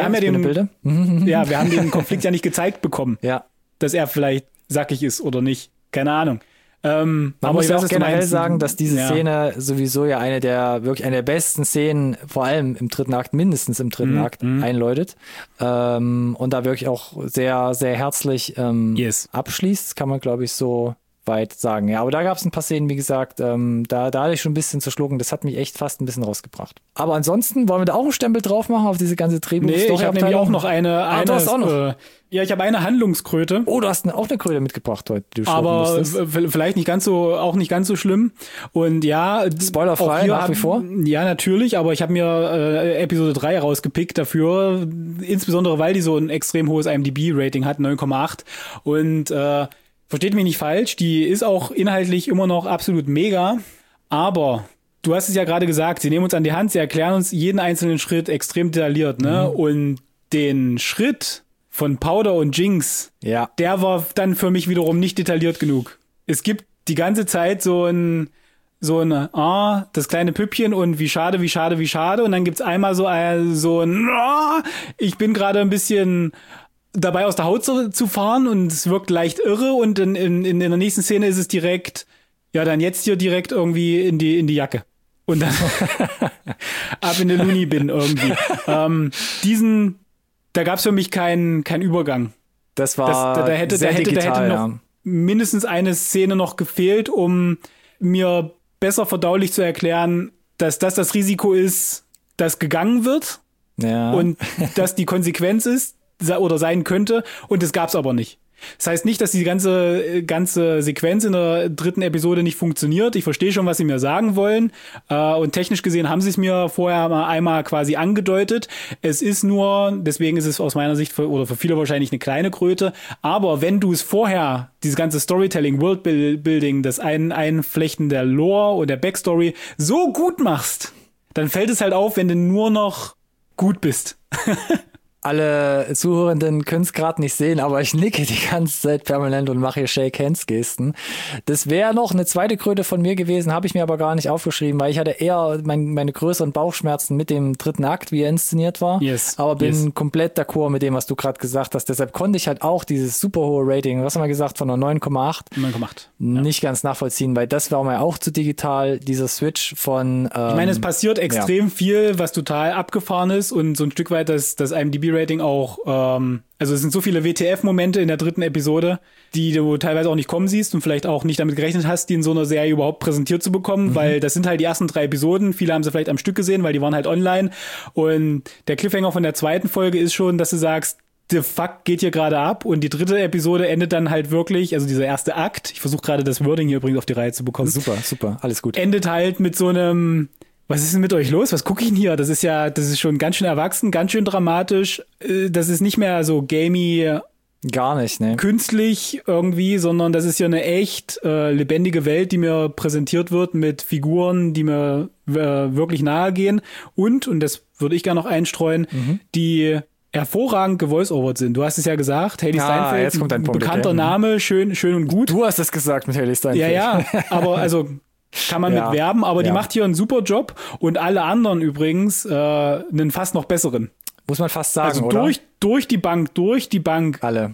haben den Konflikt ja nicht gezeigt bekommen. Ja. Dass er vielleicht sackig ist oder nicht. Keine Ahnung. Man muss ja auch generell sagen, dass diese Szene sowieso ja eine der besten Szenen, vor allem im dritten Akt, mindestens im dritten Akt, einläutet. Und da wirklich auch sehr, sehr herzlich abschließt, kann man, glaube ich, so weit sagen. Ja, aber da gab es ein paar Szenen, wie gesagt, da hatte ich schon ein bisschen zu schlucken. Das hat mich echt fast ein bisschen rausgebracht. Aber ansonsten, wollen wir da auch einen Stempel drauf machen auf diese ganze Drehbuch-Story? Nee, ich habe nämlich auch noch eine du hast auch noch. Ich habe eine Handlungskröte. Oh, du hast auch eine Kröte mitgebracht heute. Die du aber vielleicht nicht ganz so schlimm. Und ja, spoilerfrei nach wie vor. Ja, natürlich, aber ich habe mir Episode 3 rausgepickt dafür, insbesondere weil die so ein extrem hohes IMDb-Rating hat, 9,8. Und versteht mich nicht falsch, die ist auch inhaltlich immer noch absolut mega, aber du hast es ja gerade gesagt, sie nehmen uns an die Hand, sie erklären uns jeden einzelnen Schritt extrem detailliert, ne? Und den Schritt von Powder und Jinx, der war dann für mich wiederum nicht detailliert genug. Es gibt die ganze Zeit so ein das kleine Püppchen und wie schade, wie schade, wie schade, und dann gibt's einmal so ein ich bin gerade ein bisschen dabei aus der Haut zu fahren und es wirkt leicht irre, und in der nächsten Szene ist es direkt, dann jetzt hier direkt irgendwie in die Jacke. Und dann ab in den Looney-Bin irgendwie. Da gab's für mich keinen Übergang. Das war da hätte noch mindestens eine Szene noch gefehlt, um mir besser verdaulich zu erklären, dass das Risiko ist, dass gegangen wird und dass die Konsequenz ist, oder sein könnte, und das gab's aber nicht. Das heißt nicht, dass die ganze Sequenz in der dritten Episode nicht funktioniert. Ich verstehe schon, was sie mir sagen wollen, und technisch gesehen haben sie es mir vorher mal einmal quasi angedeutet. Es ist nur, deswegen ist es aus meiner Sicht für viele wahrscheinlich eine kleine Kröte, aber wenn du es vorher, dieses ganze Storytelling, Worldbuilding, das Einflechten der Lore und der Backstory so gut machst, dann fällt es halt auf, wenn du nur noch gut bist. Alle Zuhörenden können es gerade nicht sehen, aber ich nicke die ganze Zeit permanent und mache hier Shake-Hands-Gesten. Das wäre noch eine zweite Kröte von mir gewesen, habe ich mir aber gar nicht aufgeschrieben, weil ich hatte eher meine größeren Bauchschmerzen mit dem dritten Akt, wie er inszeniert war. Aber bin komplett d'accord mit dem, was du gerade gesagt hast. Deshalb konnte ich halt auch dieses super hohe Rating, was haben wir gesagt, von einer 9,8 nicht ganz nachvollziehen, weil das war mir auch zu digital, dieser Switch von ich meine, es passiert extrem viel, was total abgefahren ist, und so ein Stück weit das IMDb-Rating auch, also es sind so viele WTF-Momente in der dritten Episode, die du teilweise auch nicht kommen siehst und vielleicht auch nicht damit gerechnet hast, die in so einer Serie überhaupt präsentiert zu bekommen, weil das sind halt die ersten 3 Episoden, viele haben sie vielleicht am Stück gesehen, weil die waren halt online, und der Cliffhanger von der zweiten Folge ist schon, dass du sagst, the fuck geht hier gerade ab, und die dritte Episode endet dann halt wirklich, also dieser erste Akt, ich versuche gerade das Wording hier übrigens auf die Reihe zu bekommen. Super, alles gut. Endet halt mit so einem, was ist denn mit euch los? Was gucke ich denn hier? Das ist schon ganz schön erwachsen, ganz schön dramatisch. Das ist nicht mehr so gamey, gar nicht, ne? Künstlich irgendwie, sondern das ist ja eine echt lebendige Welt, die mir präsentiert wird mit Figuren, die mir wirklich nahe gehen. Und das würde ich gerne noch einstreuen, die hervorragend gevoice-overt sind. Du hast es ja gesagt, Hailee Steinfeld, jetzt kommt ein Punkt, bekannter Name, schön und gut. Du hast es gesagt mit Hailee Steinfeld. Ja, aber also kann man mit werben, aber die macht hier einen super Job, und alle anderen übrigens einen fast noch besseren. Muss man fast sagen, also oder? Durch die Bank alle.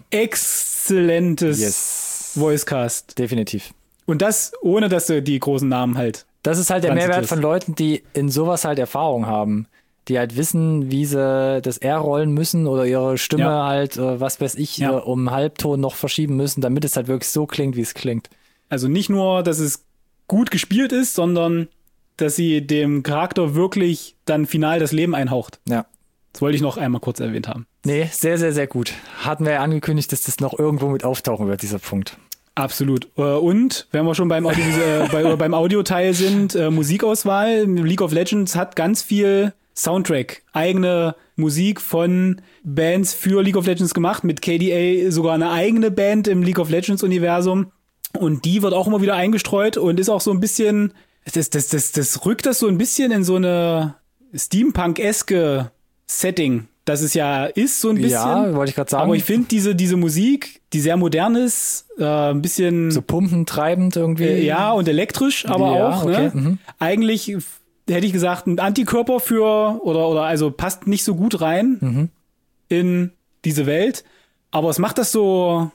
Exzellentes Voicecast. Definitiv. Und das, ohne dass du die großen Namen halt. Das ist halt der Mehrwert von Leuten, die in sowas halt Erfahrung haben. Die halt wissen, wie sie das R rollen müssen oder ihre Stimme halt, was weiß ich, um Halbton noch verschieben müssen, damit es halt wirklich so klingt, wie es klingt. Also nicht nur, dass es gut gespielt ist, sondern dass sie dem Charakter wirklich dann final das Leben einhaucht. Ja. Das wollte ich noch einmal kurz erwähnt haben. Nee, sehr, sehr, sehr gut. Hatten wir ja angekündigt, dass das noch irgendwo mit auftauchen wird, dieser Punkt. Absolut. Und wenn wir schon beim Audioteil sind, Musikauswahl. League of Legends hat ganz viel Soundtrack, eigene Musik von Bands für League of Legends gemacht, mit KDA sogar eine eigene Band im League of Legends Universum. Und die wird auch immer wieder eingestreut und ist auch so ein bisschen, das rückt das so ein bisschen in so eine Steampunk-eske Setting, das es ja ist, so ein bisschen. Ja, wollte ich gerade sagen. Aber ich finde diese Musik, die sehr modern ist, ein bisschen so pumpentreibend irgendwie. Ja, und elektrisch, aber auch. Okay. Ne? Eigentlich hätte ich gesagt, ein Antikörper für, oder also passt nicht so gut rein in diese Welt. Aber es macht das so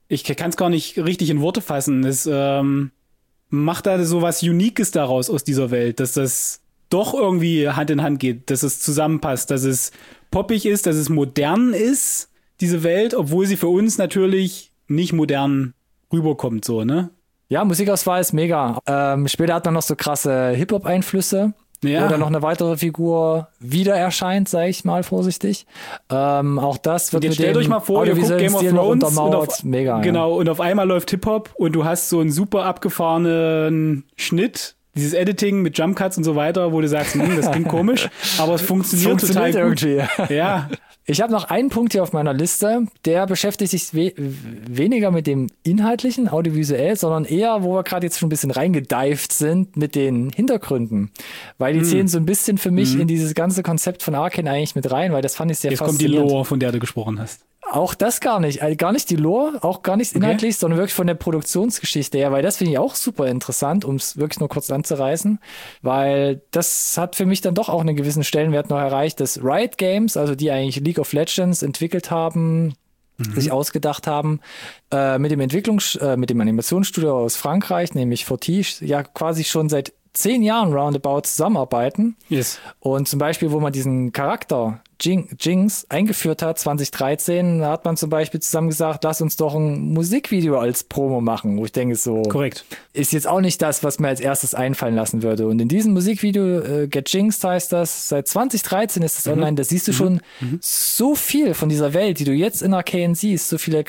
ich kann es gar nicht richtig in Worte fassen. Es macht da so was Uniques daraus aus dieser Welt, dass das doch irgendwie Hand in Hand geht, dass es zusammenpasst, dass es poppig ist, dass es modern ist, diese Welt, obwohl sie für uns natürlich nicht modern rüberkommt, so, ne? Ja, Musikauswahl ist mega. Später hat man noch so krasse Hip-Hop-Einflüsse. Ja. Oder noch eine weitere Figur wieder erscheint, sage ich mal vorsichtig. Auch das wird jetzt mit stellt dem euch mal vor, ihr guckt audiovisuellen Game of Stil noch Thrones untermauert. Mega. Genau, und auf einmal läuft Hip-Hop und du hast so einen super abgefahrenen Schnitt, dieses Editing mit Jump Cuts und so weiter, wo du sagst, das klingt komisch, aber es funktioniert total gut. Irgendwie. Ja. Ich habe noch einen Punkt hier auf meiner Liste, der beschäftigt sich weniger mit dem Inhaltlichen, audiovisuell, sondern eher, wo wir gerade jetzt schon ein bisschen reingedived sind, mit den Hintergründen. Weil die zählen so ein bisschen für mich in dieses ganze Konzept von Arcane eigentlich mit rein, weil das fand ich sehr faszinierend. Jetzt kommt die Lore, von der du gesprochen hast. Auch das gar nicht. Also gar nicht die Lore, auch gar nicht inhaltlich, sondern wirklich von der Produktionsgeschichte her, weil das finde ich auch super interessant, um es wirklich nur kurz anzureißen, weil das hat für mich dann doch auch einen gewissen Stellenwert noch erreicht, dass Riot Games, also die eigentlich League of Legends entwickelt haben, sich ausgedacht haben, mit dem Animationsstudio aus Frankreich, nämlich Fortige, ja quasi schon seit 10 Jahren roundabout zusammenarbeiten. Yes. Und zum Beispiel, wo man diesen Charakter Jinx eingeführt hat, 2013, da hat man zum Beispiel zusammen gesagt, lass uns doch ein Musikvideo als Promo machen, wo ich denke so, korrekt, ist jetzt auch nicht das, was mir als erstes einfallen lassen würde. Und in diesem Musikvideo, Get Jinxed heißt das, seit 2013 ist es online, da siehst du schon so viel von dieser Welt, die du jetzt in Arcane siehst, so viele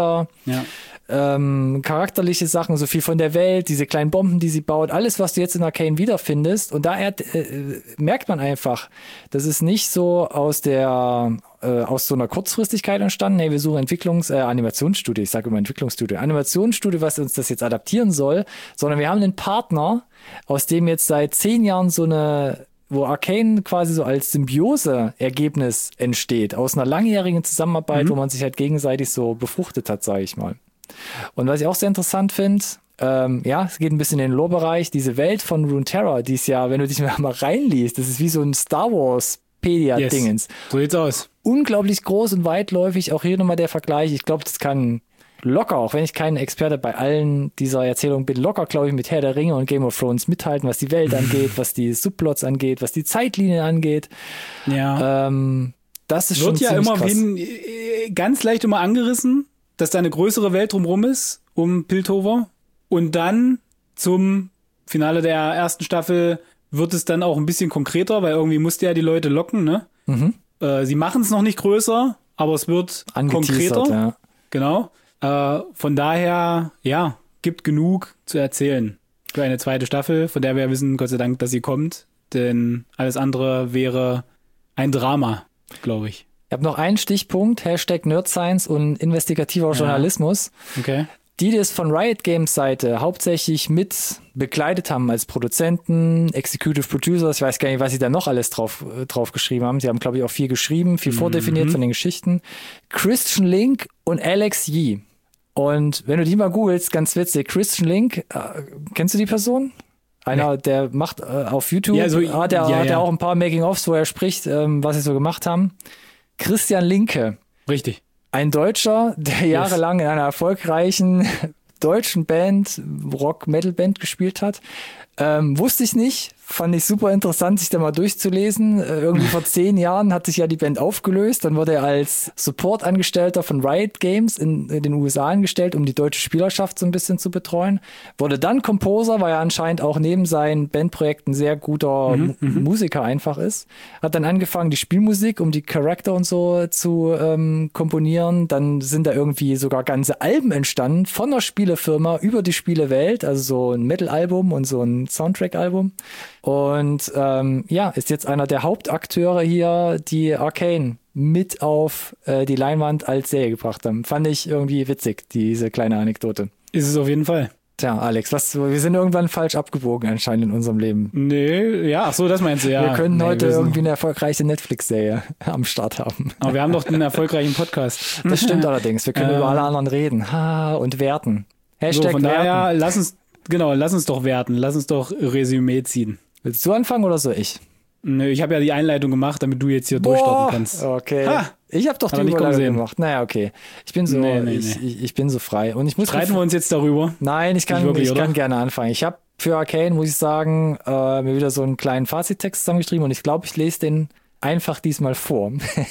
charakterliche Sachen, so viel von der Welt, diese kleinen Bomben, die sie baut, alles, was du jetzt in Arcane wiederfindest. Und da merkt man einfach, das ist nicht so aus so einer Kurzfristigkeit entstanden, hey, wir suchen Animationsstudio, ich sage immer Animationsstudio, was uns das jetzt adaptieren soll, sondern wir haben einen Partner, aus dem jetzt seit 10 Jahren wo Arcane quasi so als Symbiose-Ergebnis entsteht, aus einer langjährigen Zusammenarbeit, wo man sich halt gegenseitig so befruchtet hat, sage ich mal. Und was ich auch sehr interessant finde, es geht ein bisschen in den Lore-Bereich, diese Welt von Runeterra, die ist ja, wenn du dich mal reinliest, das ist wie so ein Star Wars-Pedia-Dingens. Yes. So sieht's aus. Unglaublich groß und weitläufig, auch hier nochmal der Vergleich, ich glaube, das kann locker, auch wenn ich kein Experte bei allen dieser Erzählungen bin, locker, glaube ich, mit Herr der Ringe und Game of Thrones mithalten, was die Welt angeht, was die Subplots angeht, was die Zeitlinien angeht. Ja. Das ist schon ziemlich krass. Wird ja immer ganz leicht immer angerissen, dass da eine größere Welt drumherum ist, um Piltover. Und dann zum Finale der ersten Staffel wird es dann auch ein bisschen konkreter, weil irgendwie musste ja die Leute locken, ne? Sie machen es noch nicht größer, aber es wird konkreter. Ja. Genau. Von daher, ja, gibt genug zu erzählen für eine zweite Staffel, von der wir wissen, Gott sei Dank, dass sie kommt. Denn alles andere wäre ein Drama, glaube ich. Ich habe noch einen Stichpunkt, #NerdScience und investigativer Journalismus. Okay. Die das von Riot Games Seite hauptsächlich mit begleitet haben als Produzenten, Executive Producers, ich weiß gar nicht, was sie da noch alles drauf geschrieben haben. Sie haben, glaube ich, auch viel geschrieben, viel vordefiniert von den Geschichten. Christian Link und Alex Yee. Und wenn du die mal googelst, ganz witzig, Christian Link, kennst du die Person? Einer, der macht auf YouTube, hat er auch ein paar Making-ofs, wo er spricht, was sie so gemacht haben. Christian Linke. Richtig. Ein Deutscher, der jahrelang in einer erfolgreichen deutschen Band, Rock-Metal-Band gespielt hat. Wusste ich nicht, fand ich super interessant, sich da mal durchzulesen. Irgendwie vor 10 Jahren hat sich ja die Band aufgelöst, dann wurde er als Support-Angestellter von Riot Games in den USA angestellt, um die deutsche Spielerschaft so ein bisschen zu betreuen. Wurde dann Composer, weil er anscheinend auch neben seinen Bandprojekten sehr guter Musiker einfach ist. Hat dann angefangen, die Spielmusik, um die Charakter und so zu komponieren. Dann sind da irgendwie sogar ganze Alben entstanden von der Spielefirma über die Spielewelt, also so ein Metal-Album und so ein Soundtrack-Album. Und ist jetzt einer der Hauptakteure hier, die Arcane mit auf die Leinwand als Serie gebracht haben. Fand ich irgendwie witzig, diese kleine Anekdote. Ist es auf jeden Fall. Tja, Alex, wir sind irgendwann falsch abgebogen anscheinend in unserem Leben. Nee, ja, ach so, das meinst du, ja. Wir könnten heute irgendwie eine erfolgreiche Netflix-Serie am Start haben. Aber wir haben doch einen erfolgreichen Podcast. Das stimmt allerdings, wir können über alle anderen reden und werten. So, von daher, lass uns doch werten, lass uns doch Resümee ziehen. Willst du anfangen oder soll ich? Nö, ich habe ja die Einleitung gemacht, damit du jetzt hier durchstarten kannst. Okay. Ich habe doch die Überleitung gemacht. Naja, okay. Ich bin so, ich bin so frei. Und ich muss streiten wir uns jetzt darüber? Nein, ich kann gerne anfangen. Ich habe für Arcane, muss ich sagen, mir wieder so einen kleinen Fazittext zusammengeschrieben und ich glaube, ich lese den einfach diesmal vor.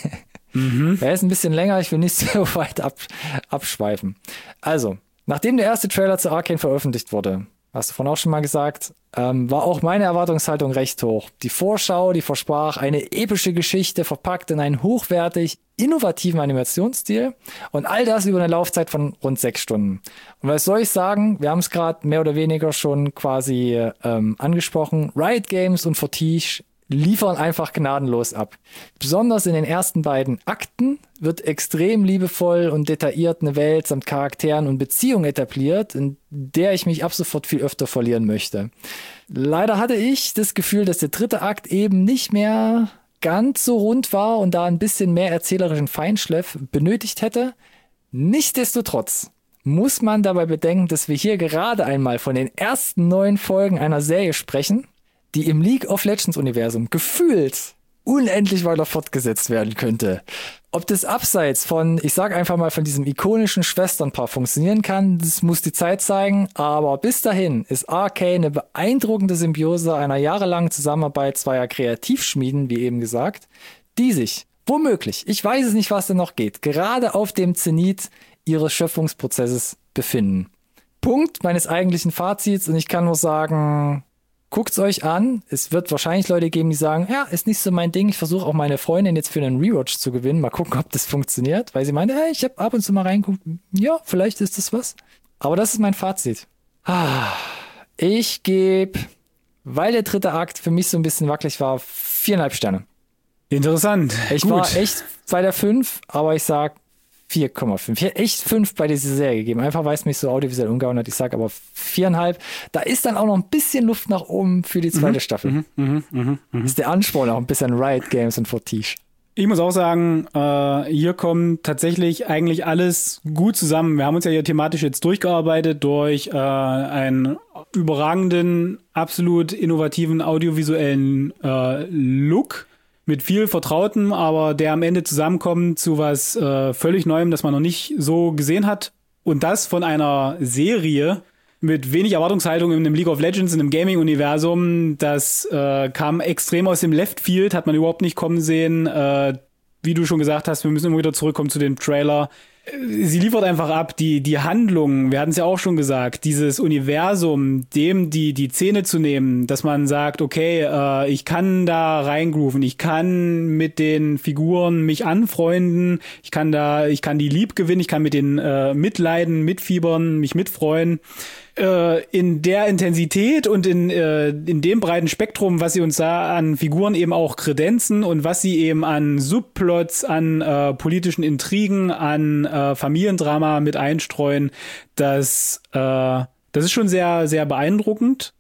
Er ist ein bisschen länger, ich will nicht so weit abschweifen. Also, nachdem der erste Trailer zu Arcane veröffentlicht wurde, hast du vorhin auch schon mal gesagt, war auch meine Erwartungshaltung recht hoch. Die Vorschau, die versprach eine epische Geschichte, verpackt in einen hochwertig innovativen Animationsstil und all das über eine Laufzeit von rund 6 Stunden. Und was soll ich sagen? Wir haben es gerade mehr oder weniger schon quasi angesprochen. Riot Games und Fortige liefern einfach gnadenlos ab. Besonders in den ersten beiden Akten wird extrem liebevoll und detailliert eine Welt samt Charakteren und Beziehungen etabliert, in der ich mich ab sofort viel öfter verlieren möchte. Leider hatte ich das Gefühl, dass der dritte Akt eben nicht mehr ganz so rund war und da ein bisschen mehr erzählerischen Feinschliff benötigt hätte. Nichtsdestotrotz muss man dabei bedenken, dass wir hier gerade einmal von den ersten 9 Folgen einer Serie sprechen, die im League of Legends Universum gefühlt unendlich weiter fortgesetzt werden könnte. Ob das abseits von, ich sag einfach mal, von diesem ikonischen Schwesternpaar funktionieren kann, das muss die Zeit zeigen, aber bis dahin ist Arcane eine beeindruckende Symbiose einer jahrelangen Zusammenarbeit zweier Kreativschmieden, wie eben gesagt, die sich womöglich, ich weiß es nicht, was da noch geht, gerade auf dem Zenit ihres Schöpfungsprozesses befinden. Punkt meines eigentlichen Fazits und ich kann nur sagen, guckt's euch an. Es wird wahrscheinlich Leute geben, die sagen, ja, ist nicht so mein Ding. Ich versuche auch meine Freundin jetzt für einen Rewatch zu gewinnen. Mal gucken, ob das funktioniert. Weil sie meinte, hey, ich habe ab und zu mal reingeguckt. Ja, vielleicht ist das was. Aber das ist mein Fazit. Ich gebe, weil der dritte Akt für mich so ein bisschen wackelig war, 4,5 Sterne. Interessant. Ich war echt bei der 5, aber ich sag 4,5. Ich hätte echt 5 bei dieser Serie gegeben. Einfach weil es mich so audiovisuell umgehauen hat. Ich sage aber 4,5. Da ist dann auch noch ein bisschen Luft nach oben für die zweite Staffel. Ist der Ansporn auch ein bisschen Riot Games und Fortige. Ich muss auch sagen, hier kommt tatsächlich eigentlich alles gut zusammen. Wir haben uns ja hier thematisch jetzt durchgearbeitet durch einen überragenden, absolut innovativen audiovisuellen Look. Mit viel Vertrautem, aber der am Ende zusammenkommt zu was völlig Neuem, das man noch nicht so gesehen hat. Und das von einer Serie mit wenig Erwartungshaltung in einem League of Legends, in einem Gaming-Universum. Das kam extrem aus dem Left Field, hat man überhaupt nicht kommen sehen. Wie du schon gesagt hast, wir müssen immer wieder zurückkommen zu dem Trailer. Sie liefert einfach ab, die Handlung, wir hatten es ja auch schon gesagt, dieses Universum, dem die Szene zu nehmen, dass man sagt, okay, ich kann da reingrooven, ich kann mit den Figuren mich anfreunden, ich kann die lieb gewinnen, ich kann mit denen mitleiden, mitfiebern, mich mitfreuen. In der Intensität und in dem breiten Spektrum, was sie uns da an Figuren eben auch kredenzen und was sie eben an Subplots, an politischen Intrigen, an Familiendrama mit einstreuen, das ist schon sehr, sehr beeindruckend.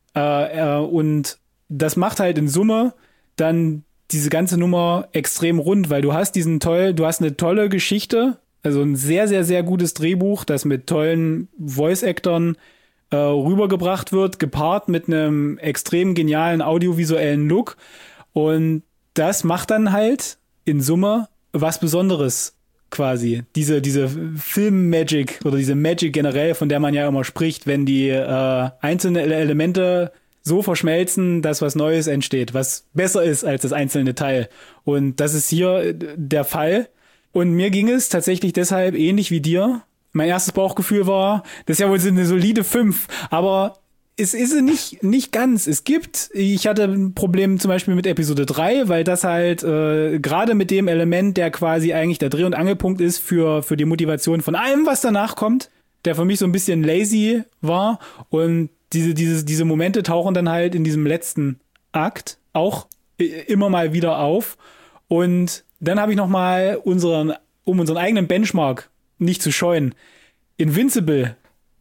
Und das macht halt in Summe dann diese ganze Nummer extrem rund, weil du hast eine tolle Geschichte, also ein sehr, sehr, sehr gutes Drehbuch, das mit tollen Voice-Actern rübergebracht wird, gepaart mit einem extrem genialen audiovisuellen Look. Und das macht dann halt in Summe was Besonderes quasi. Diese Film-Magic oder diese Magic generell, von der man ja immer spricht, wenn die einzelnen Elemente so verschmelzen, dass was Neues entsteht, was besser ist als das einzelne Teil. Und das ist hier der Fall. Und mir ging es tatsächlich deshalb ähnlich wie dir. Mein erstes Bauchgefühl war, das ist ja wohl so eine solide 5, aber es ist nicht ganz. Ich hatte ein Problem zum Beispiel mit Episode 3, weil das halt gerade mit dem Element, der quasi eigentlich der Dreh- und Angelpunkt ist für die Motivation von allem, was danach kommt, der für mich so ein bisschen lazy war. Und diese Momente tauchen dann halt in diesem letzten Akt auch immer mal wieder auf. Und dann habe ich nochmal um unseren eigenen Benchmark nicht zu scheuen. Invincible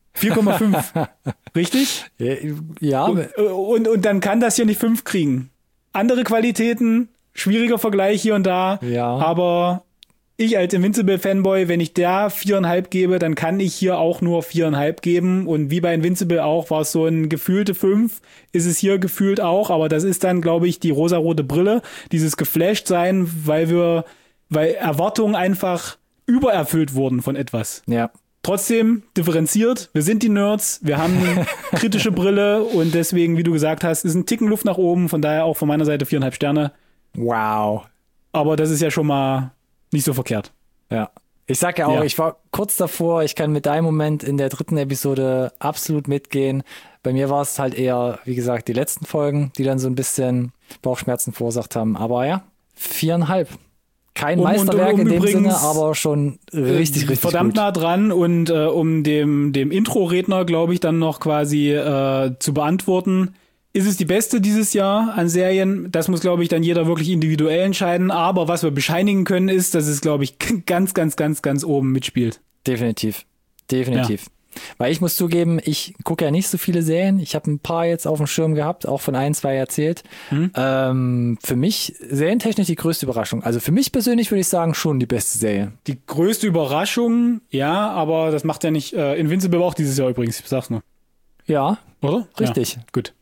4,5. Richtig? Ja. Und dann kann das hier nicht 5 kriegen. Andere Qualitäten, schwieriger Vergleich hier und da. Ja. Aber ich als Invincible-Fanboy, wenn ich da 4,5 gebe, dann kann ich hier auch nur 4,5 geben. Und wie bei Invincible auch, war es so ein gefühlte 5, ist es hier gefühlt auch. Aber das ist dann, glaube ich, die rosarote Brille, dieses Geflasht sein, weil weil Erwartungen einfach übererfüllt wurden von etwas. Ja. Trotzdem differenziert, wir sind die Nerds, wir haben eine kritische Brille und deswegen, wie du gesagt hast, ist ein Ticken Luft nach oben, von daher auch von meiner Seite 4,5 Sterne. Wow. Aber das ist ja schon mal nicht so verkehrt. Ja. Ich sag ja auch, ich war kurz davor, ich kann mit deinem Moment in der 3. Episode absolut mitgehen. Bei mir war es halt eher, wie gesagt, die letzten Folgen, die dann so ein bisschen Bauchschmerzen verursacht haben. Aber ja, 4,5. Kein Meisterwerk in dem Sinne, aber schon richtig verdammt gut. nah dran. Und um dem Intro-Redner, glaube ich, dann noch quasi zu beantworten, ist es die beste dieses Jahr an Serien? Das muss, glaube ich, dann jeder wirklich individuell entscheiden. Aber was wir bescheinigen können, ist, dass es, glaube ich, ganz, ganz, ganz, ganz oben mitspielt. Definitiv. Ja. Weil ich muss zugeben, ich gucke ja nicht so viele Serien. Ich habe ein paar jetzt auf dem Schirm gehabt, auch von 1, 2 erzählt. Für mich serientechnisch die größte Überraschung. Also für mich persönlich würde ich sagen, schon die beste Serie. Die größte Überraschung, ja, aber das macht ja nicht Invincible auch dieses Jahr übrigens, ich sag's nur. Ja. Oder? Richtig. Ja, gut.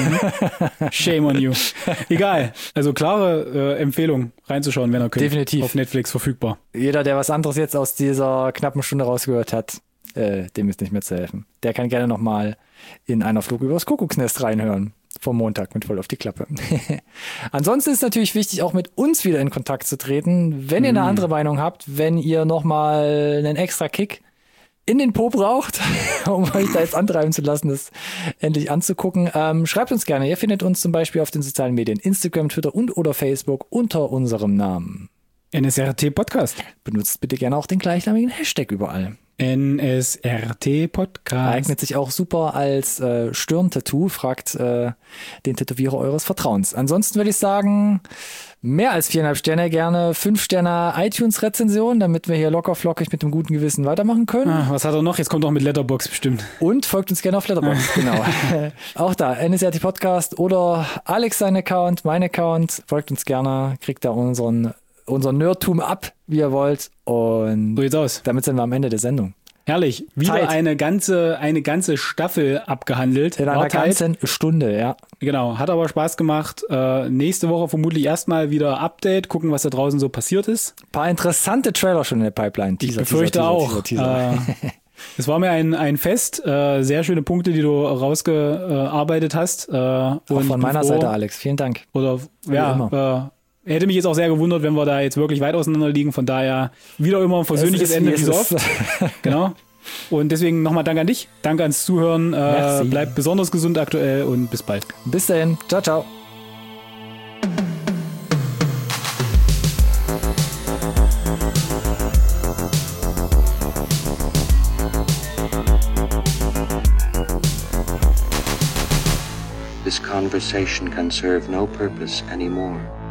Shame on you. Egal. Also klare Empfehlung reinzuschauen, wenn ihr könnt. Definitiv. Auf Netflix verfügbar. Jeder, der was anderes jetzt aus dieser knappen Stunde rausgehört hat, dem ist nicht mehr zu helfen. Der kann gerne nochmal in einer Flug übers Kuckucksnest reinhören. Vom Montag mit voll auf die Klappe. Ansonsten ist natürlich wichtig, auch mit uns wieder in Kontakt zu treten. Wenn ihr eine andere Meinung habt, wenn ihr nochmal einen extra Kick in den Po braucht, um euch da jetzt antreiben zu lassen, das endlich anzugucken. Schreibt uns gerne. Ihr findet uns zum Beispiel auf den sozialen Medien, Instagram, Twitter und oder Facebook unter unserem Namen. NSRT Podcast. Benutzt bitte gerne auch den gleichnamigen Hashtag überall. NSRT Podcast. Eignet sich auch super als Stirn-Tattoo. Fragt den Tätowierer eures Vertrauens. Ansonsten würde ich sagen, mehr als 4,5 Sterne, gerne 5 Sterne iTunes-Rezension, damit wir hier locker flockig mit dem guten Gewissen weitermachen können. Was hat er noch? Jetzt kommt auch mit Letterboxd bestimmt. Und folgt uns gerne auf Letterboxd, genau. Auch da, NSRT Podcast oder Alex sein Account, mein Account. Folgt uns gerne, kriegt da unseren Nerdtum ab, wie ihr wollt. Und so sieht's aus. Damit sind wir am Ende der Sendung. Herrlich. Wieder Zeit. eine ganze Staffel abgehandelt. In einer ganzen Stunde, ja. Genau, hat aber Spaß gemacht. Nächste Woche vermutlich erstmal wieder Update, gucken, was da draußen so passiert ist. Ein paar interessante Trailer schon in der Pipeline. Ich befürchte auch. Es war mir ein Fest. Sehr schöne Punkte, die du rausgearbeitet hast. Auch von meiner Seite, Alex. Vielen Dank. Oder hätte mich jetzt auch sehr gewundert, wenn wir da jetzt wirklich weit auseinander liegen. Von daher wieder immer ein versöhnliches Ende, wie so oft. Genau. Und deswegen nochmal Dank an dich. Danke ans Zuhören. Bleibt besonders gesund aktuell und bis bald. Bis dahin. Ciao, ciao. This conversation can serve no purpose anymore.